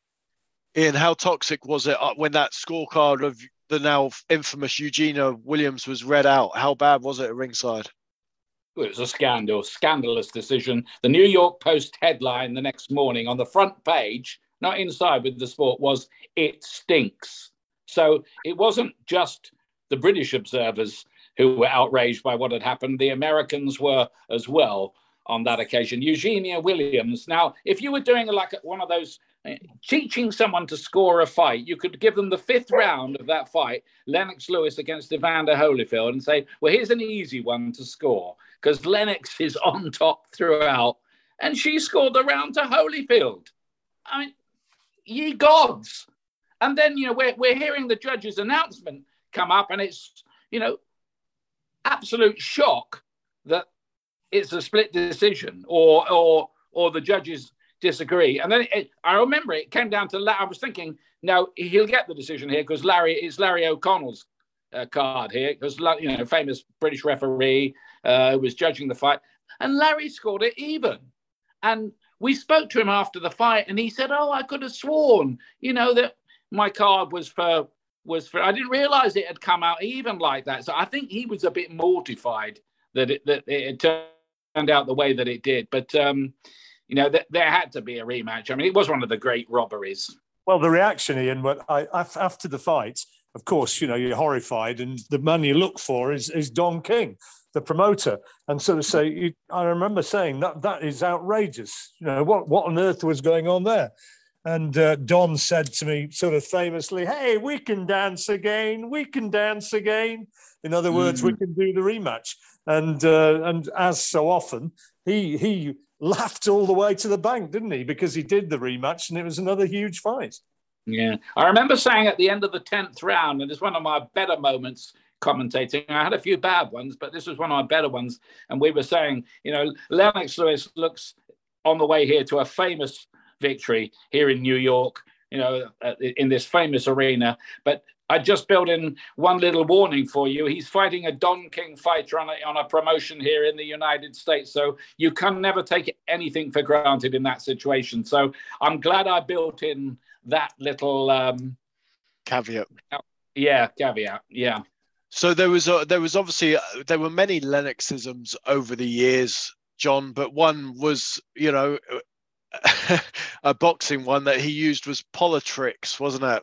Ian, how toxic was it when that scorecard of the now infamous Eugenia Williams was read out? How bad was it at ringside? It was a scandal, scandalous decision. The New York Post headline the next morning on the front page, not inside with the sport, was "It stinks." So it wasn't just the British observers who were outraged by what had happened. The Americans were as well on that occasion. Eugenia Williams. Now, if you were doing like one of those, uh, teaching someone to score a fight, you could give them the fifth round of that fight, Lennox Lewis against Evander Holyfield, and say, well, here's an easy one to score, because Lennox is on top throughout, and she scored the round to Holyfield. I mean, ye gods. And then, you know, we're, we're hearing the judge's announcement come up, and it's, you know, absolute shock that it's a split decision, or or or the judges disagree. And then it, I remember it came down to, I was thinking, no, he'll get the decision here because Larry, it's Larry O'Connell's uh, card here, because, you know, famous British referee uh, who was judging the fight. And Larry scored it even. And we spoke to him after the fight, and he said, oh, I could have sworn, you know, that my card was for, was for, I didn't realize it had come out even like that. So I think he was a bit mortified that it, that it turned out the way that it did. But, um, you know, th- there had to be a rematch. I mean, it was one of the great robberies. Well, the reaction, Ian, when I, after the fight, of course, you know, you're horrified, and the man you look for is, is Don King, the promoter, and sort of say, you, I remember saying that that is outrageous. You know, what, what on earth was going on there? And uh, Don said to me sort of famously, hey, we can dance again. We can dance again. In other words, mm. we can do the rematch. And uh, and as so often, he he laughed all the way to the bank, didn't he? Because he did the rematch, and it was another huge fight. Yeah. I remember saying at the end of the tenth round, and it's one of my better moments commentating. I had a few bad ones, but this was one of my better ones. And we were saying, you know, Lennox Lewis looks on the way here to a famous victory here in New York, you know, in this famous arena. But I just built in one little warning for you. He's fighting a Don King fighter on a, on a promotion here in the United States. So you can never take anything for granted in that situation. So I'm glad I built in that little um, caveat. Yeah, caveat. Yeah. So there was a, there was obviously uh, there were many Lennoxisms over the years, John, but one was, you know, a boxing one that he used was politricks, wasn't it?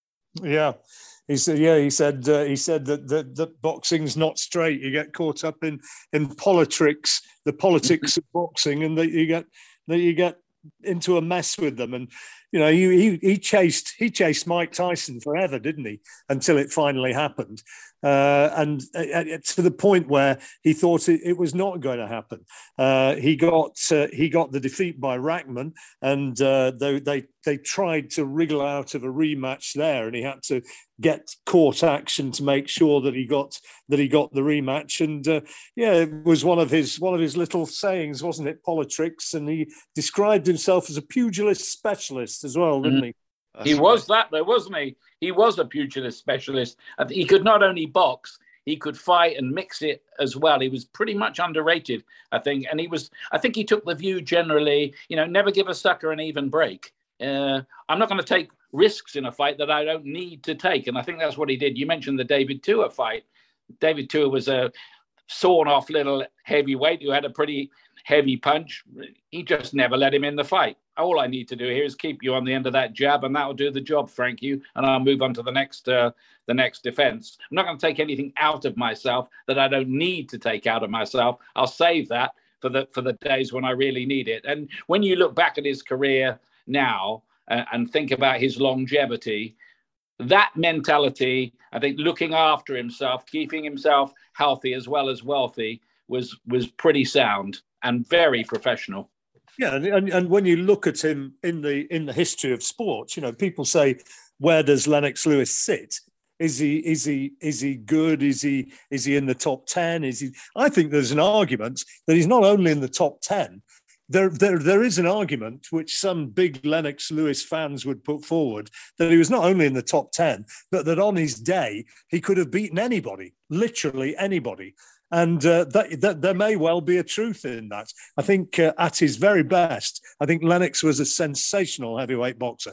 Yeah. He said, yeah, he said, uh, he said that, that that boxing's not straight. You get caught up in in politricks, the politics of boxing, and that you get that you get into a mess with them. And you know, he he, he chased he chased Mike Tyson forever, didn't he? Until it finally happened, uh, and uh, to the point where he thought it, it was not going to happen. Uh, he got uh, he got the defeat by Rackman, and uh, they they they tried to wriggle out of a rematch there, and he had to get court action to make sure that he got that he got the rematch. And uh, yeah, it was one of his one of his little sayings, wasn't it? Politricks, and he described himself as a pugilist specialist as well, didn't he? That's he was right. that, though, wasn't he? He was a pugilist specialist. He could not only box, he could fight and mix it as well. He was pretty much underrated, I think. And he was, I think he took the view generally, you know, never give a sucker an even break. Uh, I'm not going to take risks in a fight that I don't need to take. And I think that's what he did. You mentioned the David Tua fight. David Tua was a sawn off little heavyweight who had a pretty heavy punch. He just never let him in the fight. All I need to do here is keep you on the end of that jab, and that'll do the job, thank you. And I'll move on to the next uh, the next defense. I'm not going to take anything out of myself that I don't need to take out of myself. I'll save that for the for the days when I really need it. And when you look back at his career now uh, and think about his longevity, that mentality, I think, looking after himself, keeping himself healthy as well as wealthy, was was pretty sound and very professional. Yeah, and, and when you look at him in the in the history of sports, you know, people say, where does Lennox Lewis sit? Is he is he is he good? Is he is he in the top ten? Is he? I think there's an argument that he's not only in the top ten. There, there, there is an argument which some big Lennox Lewis fans would put forward that he was not only in the top ten, but that on his day he could have beaten anybody, literally anybody. And uh, that, that there may well be a truth in that. I think uh, at his very best, I think Lennox was a sensational heavyweight boxer.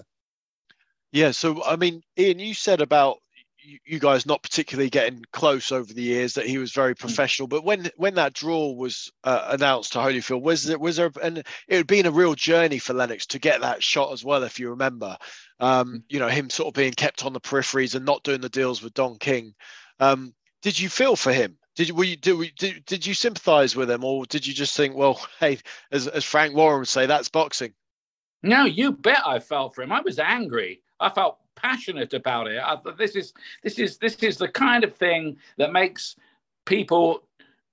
Yeah. So, I mean, Ian, you said about you guys not particularly getting close over the years, that he was very professional. But when when that draw was uh, announced to Holyfield, was there, was there, and it had been a real journey for Lennox to get that shot as well, if you remember, um, you know, him sort of being kept on the peripheries and not doing the deals with Don King. Um, did you feel for him? Did you, were you, did, did, did you sympathise with him, or did you just think, well, hey, as, as Frank Warren would say, that's boxing? No, you bet I felt for him. I was angry. I felt passionate about it. I thought this is this is this is the kind of thing that makes people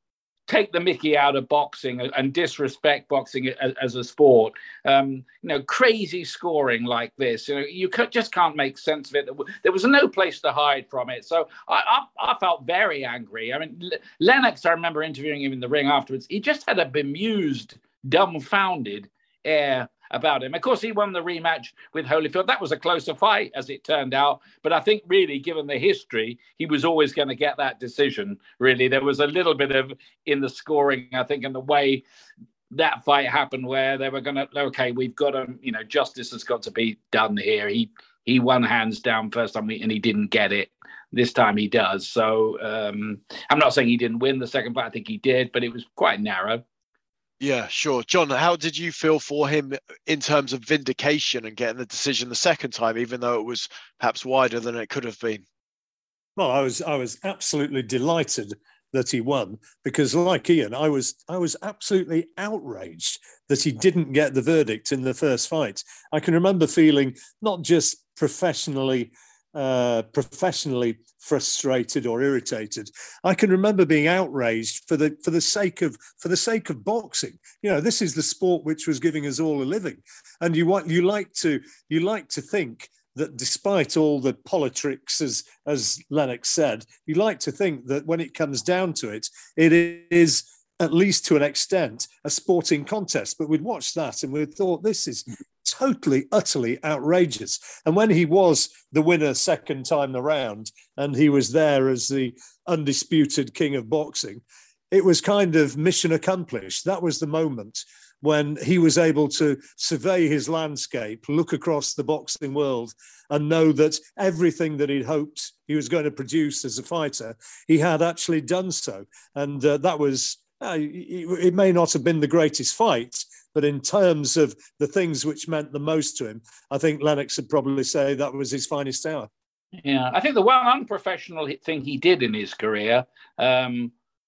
take the mickey out of boxing and disrespect boxing as, as a sport. Um, you know, crazy scoring like this, you know, you just can't make sense of it. There was no place to hide from it. So I, I, I felt very angry. I mean, Lennox, I remember interviewing him in the ring afterwards. He just had a bemused, dumbfounded air about him. Of course, he won the rematch with Holyfield. That was a closer fight, as it turned out. But I think really, given the history, he was always going to get that decision, really. There was a little bit of, in the scoring, I think, in the way that fight happened, where they were going to, okay, we've got to, you know, justice has got to be done here. He he won hands down first time, and he didn't get it. This time he does. So um, I'm not saying he didn't win the second fight. I think he did, but it was quite narrow. Yeah, sure. John, how did you feel for him in terms of vindication and getting the decision the second time, even though it was perhaps wider than it could have been? Well, I was I was absolutely delighted that he won, because like Ian, I was I was absolutely outraged that he didn't get the verdict in the first fight. I can remember feeling not just professionally Uh, professionally frustrated or irritated. I can remember being outraged for the for the sake of for the sake of boxing. You know, this is the sport which was giving us all a living, and you want you like to you like to think that despite all the politics, as as Lennox said, you like to think that when it comes down to it, it is at least to an extent a sporting contest. But we'd watched that and we thought, this is totally, utterly outrageous. And when he was the winner second time around, and he was there as the undisputed king of boxing, it was kind of mission accomplished. That was the moment when he was able to survey his landscape, look across the boxing world, and know that everything that he'd hoped he was going to produce as a fighter, he had actually done so. And uh, that was, uh, it, it may not have been the greatest fight, but in terms of the things which meant the most to him, I think Lennox would probably say that was his finest hour. Yeah, I think the one unprofessional thing he did in his career um,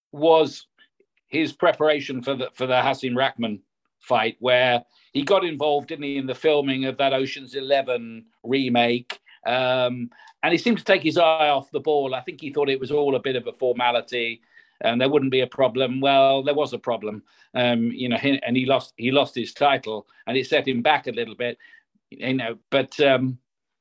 was his preparation for the for the Hasim Rahman fight, where he got involved, didn't he, in the filming of that Ocean's Eleven remake. Um, and he seemed to take his eye off the ball. I think he thought it was all a bit of a formality and there wouldn't be a problem. Well, there was a problem, um, you know, and he lost he lost his title, and it set him back a little bit, you know. But um,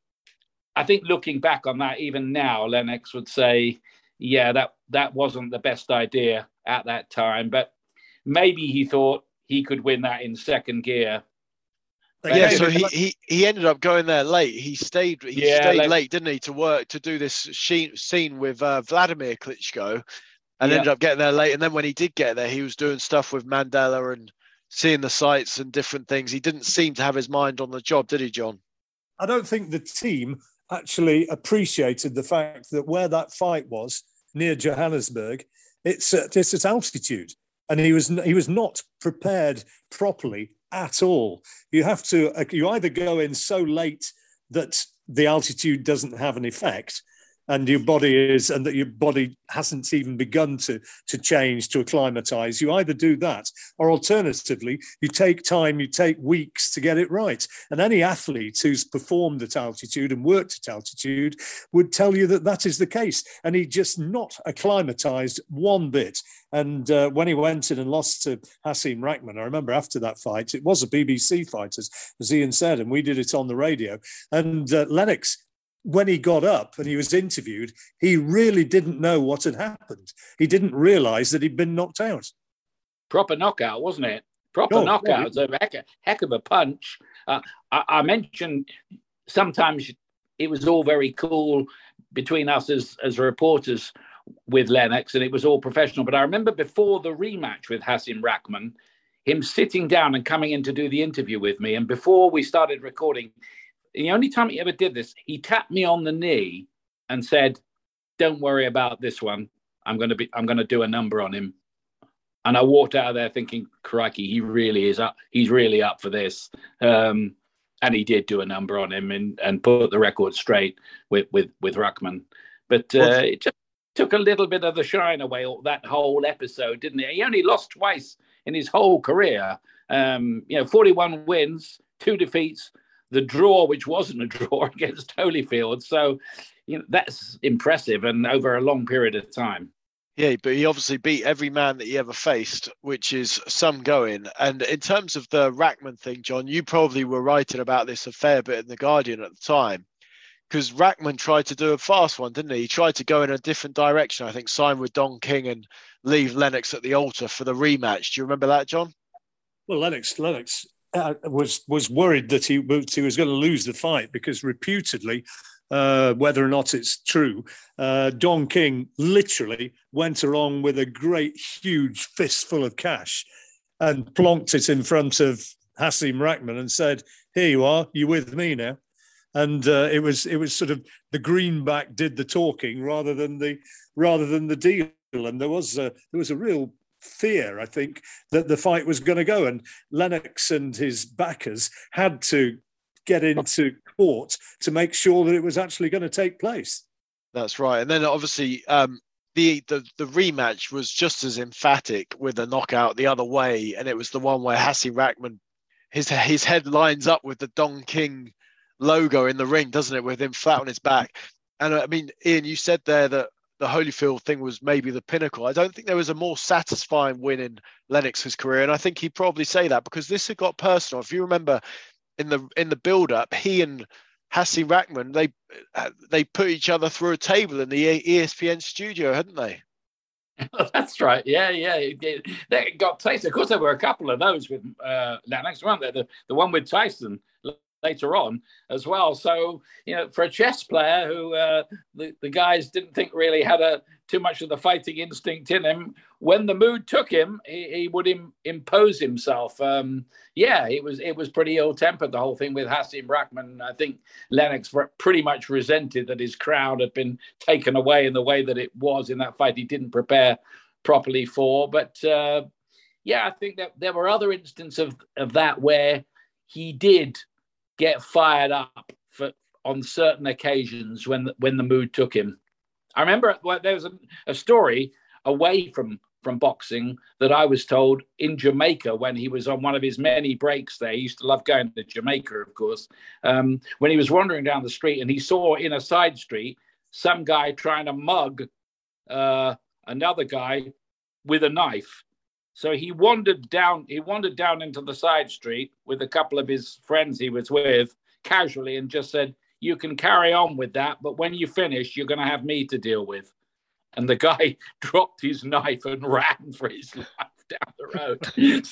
I think looking back on that, even now, Lennox would say, yeah, that that wasn't the best idea at that time. But maybe he thought he could win that in second gear. Yeah, so he, he, he ended up going there late. He stayed he yeah, stayed like, late, didn't he, to work to do this sheen, scene with uh, Vladimir Klitschko, and yeah. ended up getting there late. And then when he did get there, he was doing stuff with Mandela and seeing the sights and different things. He didn't seem to have his mind on the job, did he, John? I don't think the team actually appreciated the fact that where that fight was, near Johannesburg, it's at, it's at altitude. And he was he was not prepared properly at all. You have to, you either go in so late that the altitude doesn't have an effect, and your body is, and that your body hasn't even begun to, to change, to acclimatize. You either do that, or alternatively, you take time, you take weeks to get it right. And any athlete who's performed at altitude and worked at altitude would tell you that that is the case. And he just not acclimatized one bit. And uh, when he went in and lost to Hasim Rahman, I remember after that fight, it was a B B C fight, as, as Ian said, and we did it on the radio. And uh, Lennox, when he got up and he was interviewed, he really didn't know what had happened. He didn't realise that he'd been knocked out. Proper knockout, wasn't it? Proper oh, knockout. Yeah. It's a heck, heck of a punch. Uh, I, I mentioned sometimes it was all very cool between us as, as reporters with Lennox, and it was all professional. But I remember before the rematch with Hasim Rahman, him sitting down and coming in to do the interview with me. And before we started recording, the only time he ever did this, he tapped me on the knee and said, "Don't worry about this one. I'm going to be, I'm going to do a number on him." And I walked out of there thinking, crikey, he really is up. He's really up for this. Um, and he did do a number on him and, and put the record straight with, with, with Rahman. But uh, well, it just took a little bit of the shine away, that whole episode, didn't it? He only lost twice in his whole career. Um, you know, forty-one wins, two defeats, the draw, which wasn't a draw against Holyfield. So, you know, that's impressive and over a long period of time. Yeah, but he obviously beat every man that he ever faced, which is some going. And in terms of the Rackman thing, John, you probably were writing about this a fair bit in The Guardian at the time, because Rackman tried to do a fast one, didn't he? He tried to go in a different direction, I think, sign with Don King and leave Lennox at the altar for the rematch. Do you remember that, John? Well, Lennox, Lennox uh, was was worried that he, he was going to lose the fight because reputedly, Uh, whether or not it's true, uh, Don King literally went along with a great, huge fistful of cash and plonked it in front of Hasim Rahman and said, "Here you are, you with me now." And uh, it was it was sort of the greenback did the talking rather than the rather than the deal. And there was a, there was a real fear, I think, that the fight was going to go, and Lennox and his backers had to get into court to make sure that it was actually going to take place. That's right. And then obviously um, the, the the rematch was just as emphatic with a knockout the other way, and it was the one where Hasim Rahman, his his head lines up with the Don King logo in the ring, doesn't it, with him flat on his back. And I mean, Ian, you said there that the Holyfield thing was maybe the pinnacle. I don't think there was a more satisfying win in Lennox's career, and I think he'd probably say that because this had got personal. If you remember, in the in the build-up, he and Hasim Rahman, they they put each other through a table in the E S P N studio, hadn't they? That's right. Yeah, yeah. They got Tyson. Of course, there were a couple of those with uh, Lennox, weren't there? The, the one with Tyson later on as well. So, you know, for a chess player who uh, the, the guys didn't think really had a too much of the fighting instinct in him, when the mood took him, he, he would Im- impose himself. Um, yeah, it was it was pretty ill-tempered, the whole thing with Hasim Rahman. I think Lennox pretty much resented that his crowd had been taken away in the way that it was in that fight he didn't prepare properly for. But uh, yeah, I think that there were other instances of, of that where he did get fired up for on certain occasions when the, when the mood took him. I remember well, there was a, a story away from, from boxing that I was told in Jamaica when he was on one of his many breaks there. He used to love going to Jamaica, of course. Um, when he was wandering down the street and he saw in a side street some guy trying to mug uh, another guy with a knife. So he wandered down, he wandered down into the side street with a couple of his friends he was with casually and just said, "You can carry on with that, but when you finish, you're going to have me to deal with." And the guy dropped his knife and ran for his life down the road.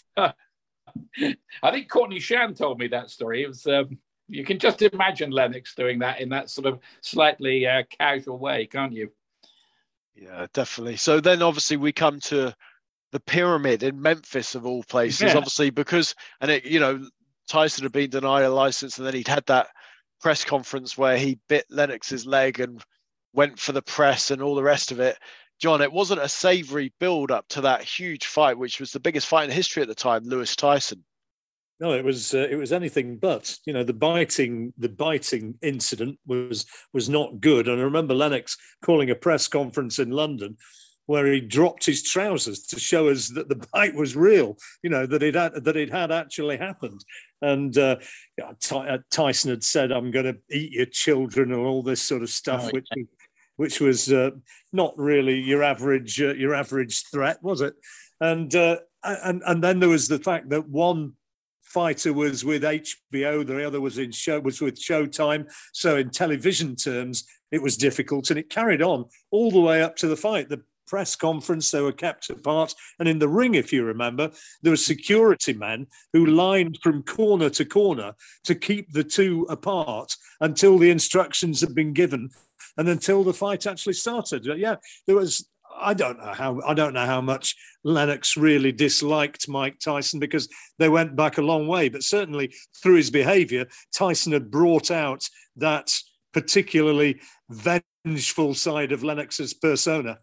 So, I think Courtney Shan told me that story. It was, um, you can just imagine Lennox doing that in that sort of slightly uh, casual way, can't you? Yeah, definitely. So then obviously we come to the Pyramid in Memphis of all places, yeah. Obviously because, and it, you know, Tyson had been denied a license and then he'd had that press conference where he bit Lennox's leg and went for the press and all the rest of it. John, it wasn't a savory build up to that huge fight, which was the biggest fight in history at the time, Lewis Tyson. No, it was uh, it was anything but. You know, the biting the biting incident was was not good. And I remember Lennox calling a press conference in London where he dropped his trousers to show us that the bite was real, you know, that it had, that it had actually happened. And uh, Ty- Tyson had said, "I'm going to eat your children," and all this sort of stuff, oh, which was, which was uh, not really your average uh, your average threat, was it? And uh, and and then there was the fact that one fighter was with H B O, the other was in show was with Showtime. So in television terms, it was difficult, and it carried on all the way up to the fight. The press conference, they were kept apart, and in the ring, if you remember, there were security men who lined from corner to corner to keep the two apart until the instructions had been given and until the fight actually started. Yeah, there was. I don't know how. I don't know how much Lennox really disliked Mike Tyson because they went back a long way, but certainly through his behaviour, Tyson had brought out that particularly vengeful side of Lennox's persona.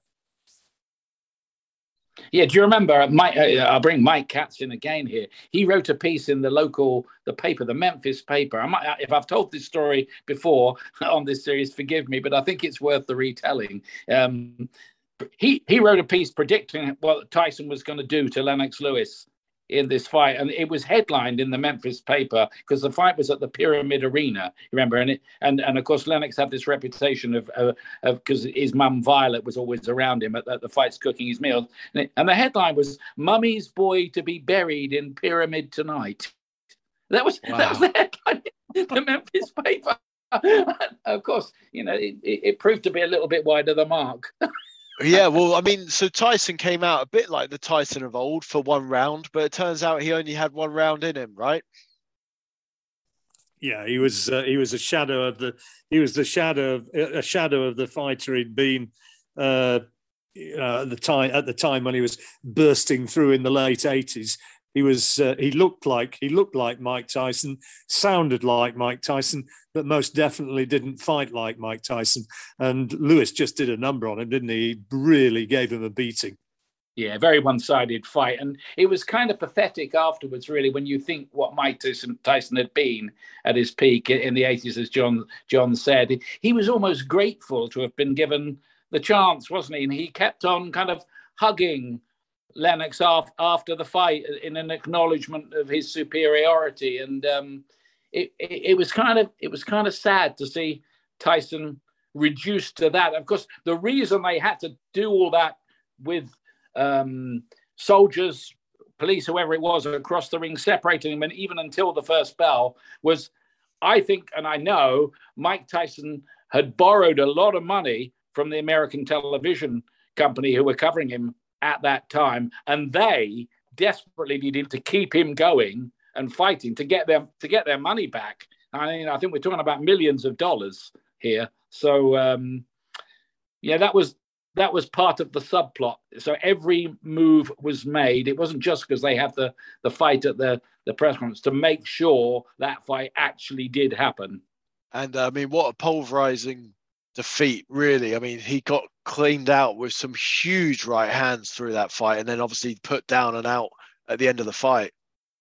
Yeah, do you remember Mike? Uh, I'll bring Mike Katz in again here. He wrote a piece in the local, the paper, the Memphis paper. I might, if I've told this story before on this series, forgive me, but I think it's worth the retelling. Um, he he wrote a piece predicting what Tyson was going to do to Lennox Lewis in this fight, and it was headlined in the Memphis paper because the fight was at the Pyramid Arena, remember? And it, and and of course Lennox had this reputation of of because his mum Violet was always around him at, at the fights, cooking his meals, and, it, and the headline was "Mummy's boy to be buried in Pyramid tonight." That was wow. that was the headline in the Memphis paper. Of course, you know it, it proved to be a little bit wide of the mark. Yeah, well, I mean, so Tyson came out a bit like the Tyson of old for one round, but it turns out he only had one round in him, right? Yeah, he was uh, he was a shadow of the he was the shadow of a shadow of the fighter he'd been uh, uh, at the time at the time when he was bursting through in the late eighties. He was uh, he looked like he looked like Mike Tyson, sounded like Mike Tyson, but most definitely didn't fight like Mike Tyson. And Lewis just did a number on him, didn't he? He really gave him a beating. Yeah, very one-sided fight. And it was kind of pathetic afterwards, really, when you think what Mike Tyson, Tyson had been at his peak in the eighties, as John John said. He was almost grateful to have been given the chance, wasn't he? And he kept on kind of hugging Lennox after the fight in an acknowledgement of his superiority. And um, it, it, it was kind of it was kind of sad to see Tyson reduced to that. Of course, the reason they had to do all that with um, soldiers, police, whoever it was, across the ring, separating them, and even until the first bell, was, I think, and I know, Mike Tyson had borrowed a lot of money from the American television company who were covering him at that time, and they desperately needed to keep him going and fighting to get them to get their money back. I mean, I think we're talking about millions of dollars here. So um, yeah, that was that was part of the subplot. So every move was made. It wasn't just because they had the the fight at the the press conference to make sure that fight actually did happen. And uh, I mean, what a pulverizing defeat, really. I mean, he got cleaned out with some huge right hands through that fight, and then obviously put down and out at the end of the fight.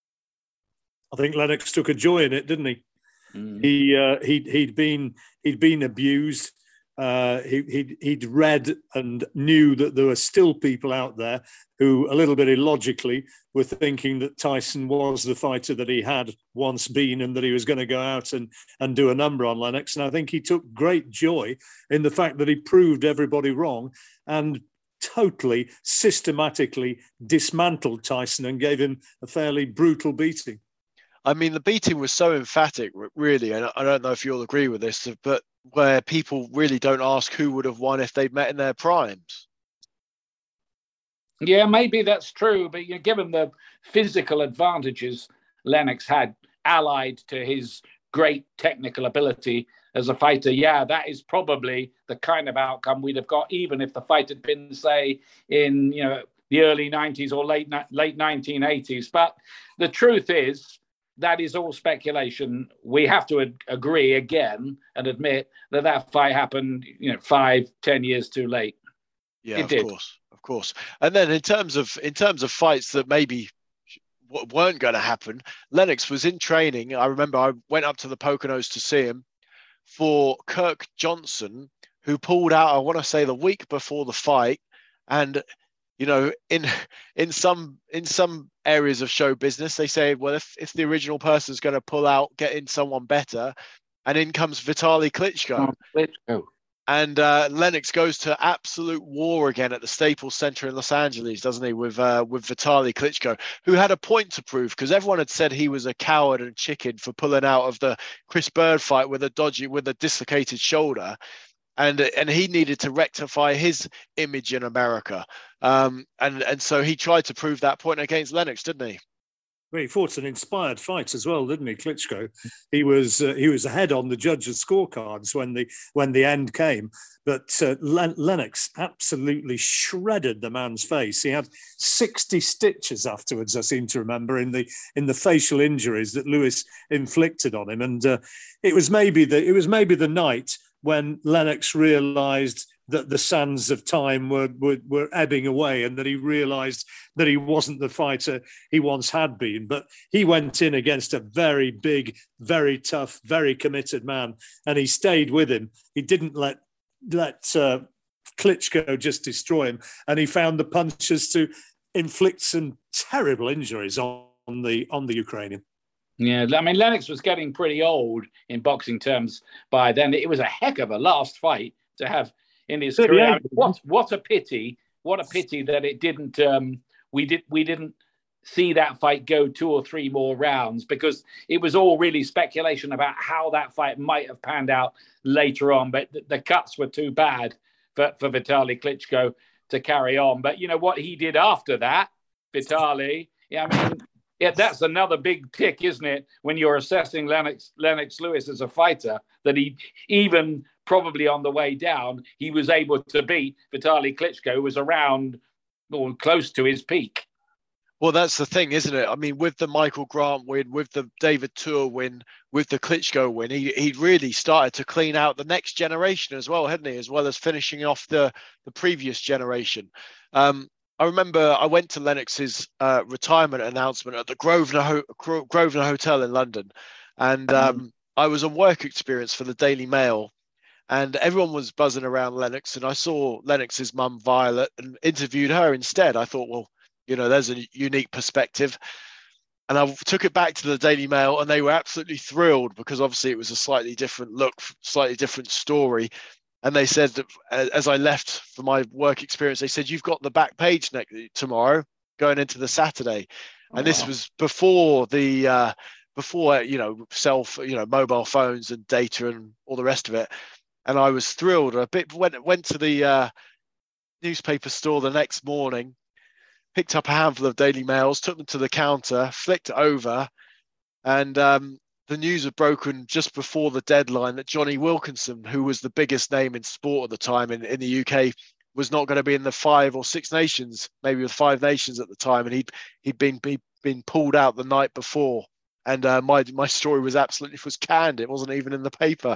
I think Lennox took a joy in it, didn't he? Mm. He uh, he'd he'd been he'd been abused. Uh, he, he'd, he'd read and knew that there were still people out there who, a little bit illogically, were thinking that Tyson was the fighter that he had once been and that he was going to go out and, and do a number on Lennox. And I think he took great joy in the fact that he proved everybody wrong and totally, systematically dismantled Tyson and gave him a fairly brutal beating. I mean, the beating was so emphatic, really, and I don't know if you'll agree with this, but where people really don't ask who would have won if they'd met in their primes. Yeah, maybe that's true, but you know, given the physical advantages Lennox had allied to his great technical ability as a fighter, yeah, that is probably the kind of outcome we'd have got, even if the fight had been, say, in you know the early nineties or late late nineteen eighties. But the truth is, that is all speculation. We have to ad- agree again and admit that that fight happened, you know, five, ten years too late. Yeah, it of did. course, of course. And then in terms of in terms of fights that maybe w- weren't going to happen, Lennox was in training. I remember I went up to the Poconos to see him for Kirk Johnson, who pulled out, I want to say, the week before the fight, and. You know, in in some in some areas of show business, they say, well, if, if the original person's going to pull out, get in someone better, and in comes Vitaly Klitschko. Oh, Klitschko. And uh, Lennox goes to absolute war again at the Staples Center in Los Angeles, doesn't he, with uh, with Vitaly Klitschko, who had a point to prove because everyone had said he was a coward and chicken for pulling out of the Chris Bird fight with a dodgy, with a dislocated shoulder. And and he needed to rectify his image in America. Um, and, and so he tried to prove that point against Lennox, didn't he? Well, he fought an inspired fight as well, didn't he, Klitschko? He was uh, he was ahead on the judges' scorecards when the when the end came. But uh, Len- Lennox absolutely shredded the man's face. He had sixty stitches afterwards, I seem to remember, in the in the facial injuries that Lewis inflicted on him. And uh, it was maybe the it was maybe the night when Lennox realised that the sands of time were, were were ebbing away and that he realised that he wasn't the fighter he once had been. But he went in against a very big, very tough, very committed man, and he stayed with him. He didn't let let uh, Klitschko just destroy him, and he found the punches to inflict some terrible injuries on, on the on the Ukrainian. Yeah, I mean, Lennox was getting pretty old in boxing terms by then. It was a heck of a last fight to have in his career. I mean, what what a pity! What a pity that it didn't. Um, we did we didn't see that fight go two or three more rounds, because it was all really speculation about how that fight might have panned out later on. But the, the cuts were too bad for for Vitaly Klitschko to carry on. But you know what he did after that, Vitaly. Yeah, I mean. Yeah, that's another big tick, isn't it? When you're assessing Lennox Lennox Lewis as a fighter, that he even probably on the way down, he was able to beat Vitaly Klitschko, who was around or close to his peak. Well, that's the thing, isn't it? I mean, with the Michael Grant win, with the David Tour win, with the Klitschko win, he he really started to clean out the next generation as well, hadn't he? As well as finishing off the the previous generation. Um, I remember I went to Lennox's uh, retirement announcement at the Grosvenor, Ho- Grosvenor Hotel in London. And um, mm. I was on work experience for the Daily Mail. And everyone was buzzing around Lennox. And I saw Lennox's mum, Violet, and interviewed her instead. I thought, well, you know, there's a unique perspective. And I took it back to the Daily Mail, and they were absolutely thrilled, because obviously it was a slightly different look, slightly different story. And they said that as I left for my work experience, they said, you've got the back page next tomorrow going into the Saturday. And oh, this wow. was before the, uh, before, you know, self, you know, mobile phones and data and all the rest of it. And I was thrilled. I bit, went, went to the uh, newspaper store the next morning, picked up a handful of Daily Mails, took them to the counter, flicked it over. And, um, the news had broken just before the deadline that Johnny Wilkinson, who was the biggest name in sport at the time in, in the U K, was not going to be in the five or six nations, maybe with five nations at the time. And he'd, he'd been, he'd been pulled out the night before. And uh, my, my story was absolutely, was canned. It wasn't even in the paper.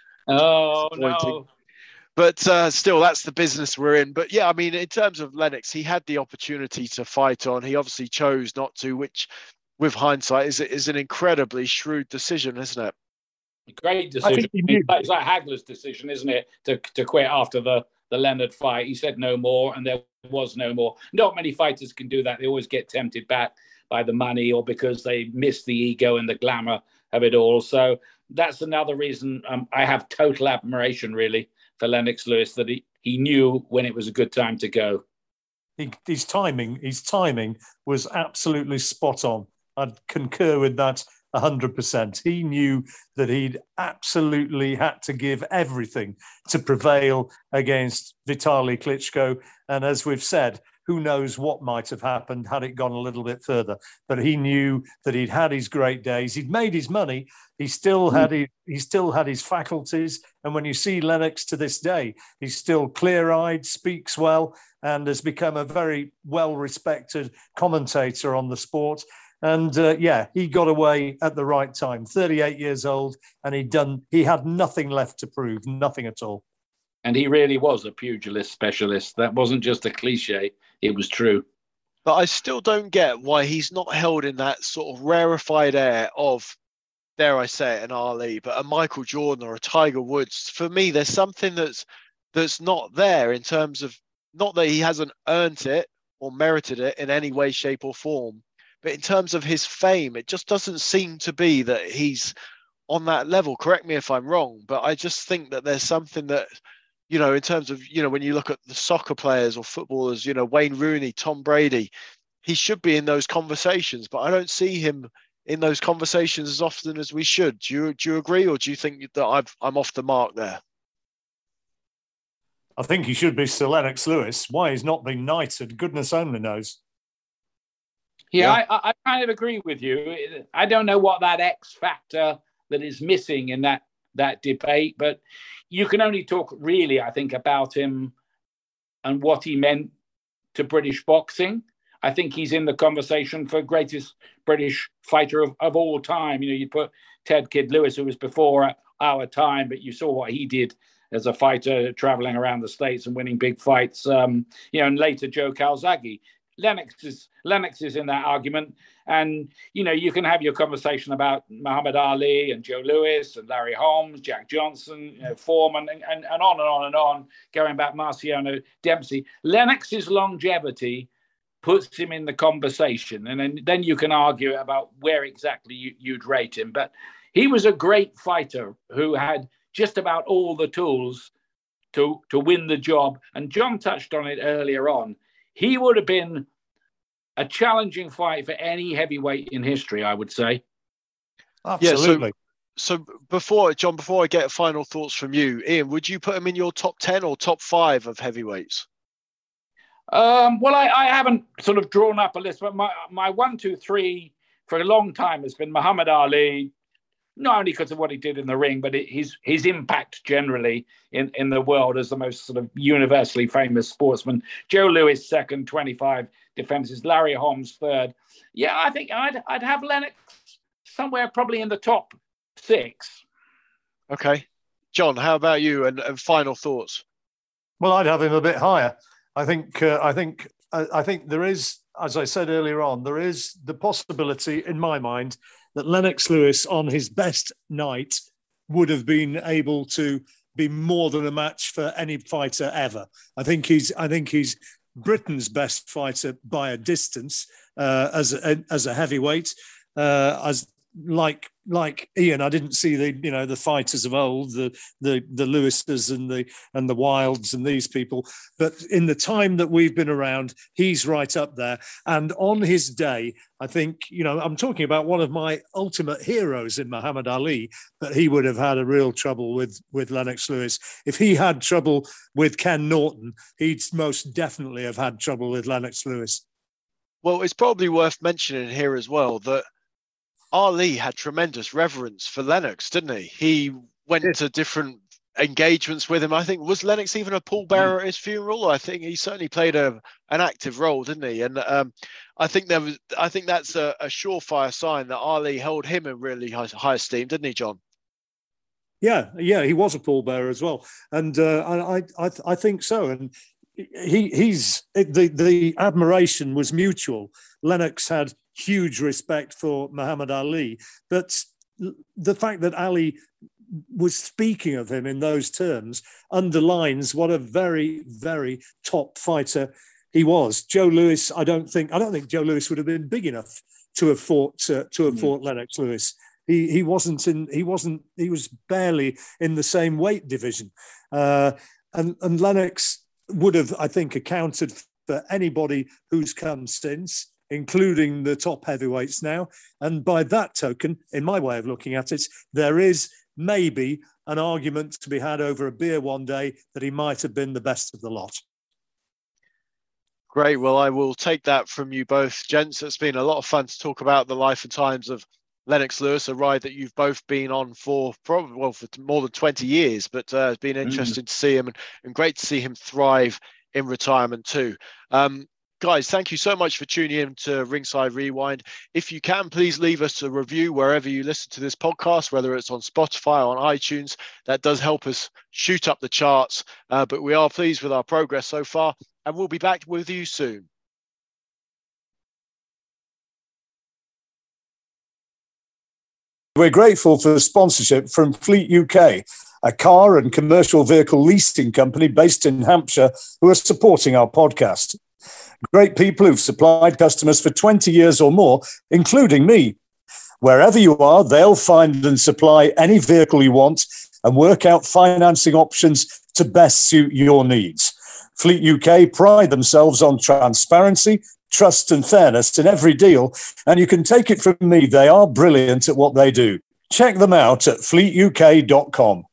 Oh, no. But uh, still, that's the business we're in. But yeah, I mean, in terms of Lennox, he had the opportunity to fight on. He obviously chose not to, which, with hindsight, is is an incredibly shrewd decision, isn't it? Great decision. It's like Hagler's decision, isn't it, to to quit after the, the Leonard fight. He said no more, and there was no more. Not many fighters can do that. They always get tempted back by the money, or because they miss the ego and the glamour of it all. So that's another reason um, I have total admiration, really, for Lennox Lewis, that he, he knew when it was a good time to go. He, his timing, his timing was absolutely spot on. I'd concur with that one hundred percent. He knew that he'd absolutely had to give everything to prevail against Vitaly Klitschko. And as we've said, who knows what might have happened had it gone a little bit further. But he knew that he'd had his great days. He'd made his money. He still had his, he still had his faculties. And when you see Lennox to this day, he's still clear-eyed, speaks well, and has become a very well-respected commentator on the sport. And uh, yeah, he got away at the right time, thirty-eight years old, and he'd done, he had nothing left to prove, nothing at all. And he really was a pugilist specialist. That wasn't just a cliche, it was true. But I still don't get why he's not held in that sort of rarefied air of, dare I say it, an Ali, but a Michael Jordan or a Tiger Woods. For me, there's something that's that's not there in terms of, not that he hasn't earned it or merited it in any way, shape or form, but in terms of his fame, it just doesn't seem to be that he's on that level. Correct me if I'm wrong, but I just think that there's something that, you know, in terms of, you know, when you look at the soccer players or footballers, you know, Wayne Rooney, Tom Brady, he should be in those conversations, but I don't see him in those conversations as often as we should. Do you, do you agree, or do you think that I've, I'm off the mark there? I think he should be Sir Lennox Lewis. Why he's not been knighted, goodness only knows. Yeah, yeah. I, I kind of agree with you. I don't know what that X factor that is missing in that that debate, but you can only talk really, I think, about him and what he meant to British boxing. I think he's in the conversation for greatest British fighter of, of all time. You know, you put Ted Kid Lewis, who was before our time, but you saw what he did as a fighter, traveling around the States and winning big fights. Um, you know, and later Joe Calzaghe. Lennox is Lennox is in that argument, and you know, you can have your conversation about Muhammad Ali and Joe Louis and Larry Holmes, Jack Johnson, you know, Foreman, and, and, and on and on and on, going back Marciano Dempsey. Lennox's longevity puts him in the conversation. And then, then you can argue about where exactly you, you'd rate him. But he was a great fighter who had just about all the tools to, to win the job. And John touched on it earlier on. He would have been a challenging fight for any heavyweight in history, I would say. Absolutely. Yeah, so, so before, John, before I get final thoughts from you, Ian, would you put him in your top ten or top five of heavyweights? Um, well, I, I haven't sort of drawn up a list, but my, my one, two, three for a long time has been Muhammad Ali, not only because of what he did in the ring, but it, his his impact generally in, in the world as the most sort of universally famous sportsman. Joe Louis second, twenty-five defenses. Larry Holmes third. Yeah, I think I'd I'd have Lennox somewhere probably in the top six. Okay, John, how about you? And, and final thoughts. Well, I'd have him a bit higher. I think. Uh, I think. I, I think there is, as I said earlier on, there is the possibility in my mind that Lennox Lewis on his best night would have been able to be more than a match for any fighter ever. I think he's I think he's Britain's best fighter by a distance uh, as a, as a heavyweight. Uh, as like like Ian, I didn't see the you know the fighters of old, the the the Lewises and the and the Wilds and these people, but in the time that we've been around, he's right up there. And on his day, I think you know I'm talking about one of my ultimate heroes in Muhammad Ali, that he would have had a real trouble with with Lennox Lewis. If he had trouble with Ken Norton, he'd most definitely have had trouble with Lennox Lewis. Well, it's probably worth mentioning here as well that Ali had tremendous reverence for Lennox, didn't he? He went yeah. to different engagements with him. I think, was Lennox even a pallbearer at his funeral? I think he certainly played a an active role, didn't he? And um, I think there was, I think that's a, a surefire sign that Ali held him in really high, high esteem, didn't he, John? Yeah, yeah, he was a pallbearer as well, and uh, I, I, I think so. And he, he's the the admiration was mutual. Lennox had huge respect for Muhammad Ali, but the fact that Ali was speaking of him in those terms underlines what a very, very top fighter he was. Joe Louis, I don't think, I don't think Joe Louis would have been big enough to have fought uh, to have mm. fought Lennox Lewis. He he wasn't in. He wasn't. He was barely in the same weight division, uh, and and Lennox would have, I think, accounted for anybody who's come since, including the top heavyweights now. And by that token, in my way of looking at it, there is maybe an argument to be had over a beer one day that he might have been the best of the lot. Great. Well, I will take that from you both, gents. It's been a lot of fun to talk about the life and times of Lennox Lewis, a ride that you've both been on for probably well for more than twenty years, but uh, it's been interesting mm. to see him and, and great to see him thrive in retirement too. Um, Guys, thank you so much for tuning in to Ringside Rewind. If you can, please leave us a review wherever you listen to this podcast, whether it's on Spotify or on iTunes. That does help us shoot up the charts. Uh, but we are pleased with our progress so far, and we'll be back with you soon. We're grateful for sponsorship from Fleet U K, a car and commercial vehicle leasing company based in Hampshire, who are supporting our podcast. Great people who've supplied customers for twenty years or more, including me. Wherever you are, they'll find and supply any vehicle you want and work out financing options to best suit your needs. Fleet U K pride themselves on transparency, trust and fairness in every deal, and you can take it from me, they are brilliant at what they do. Check them out at fleet U K dot com.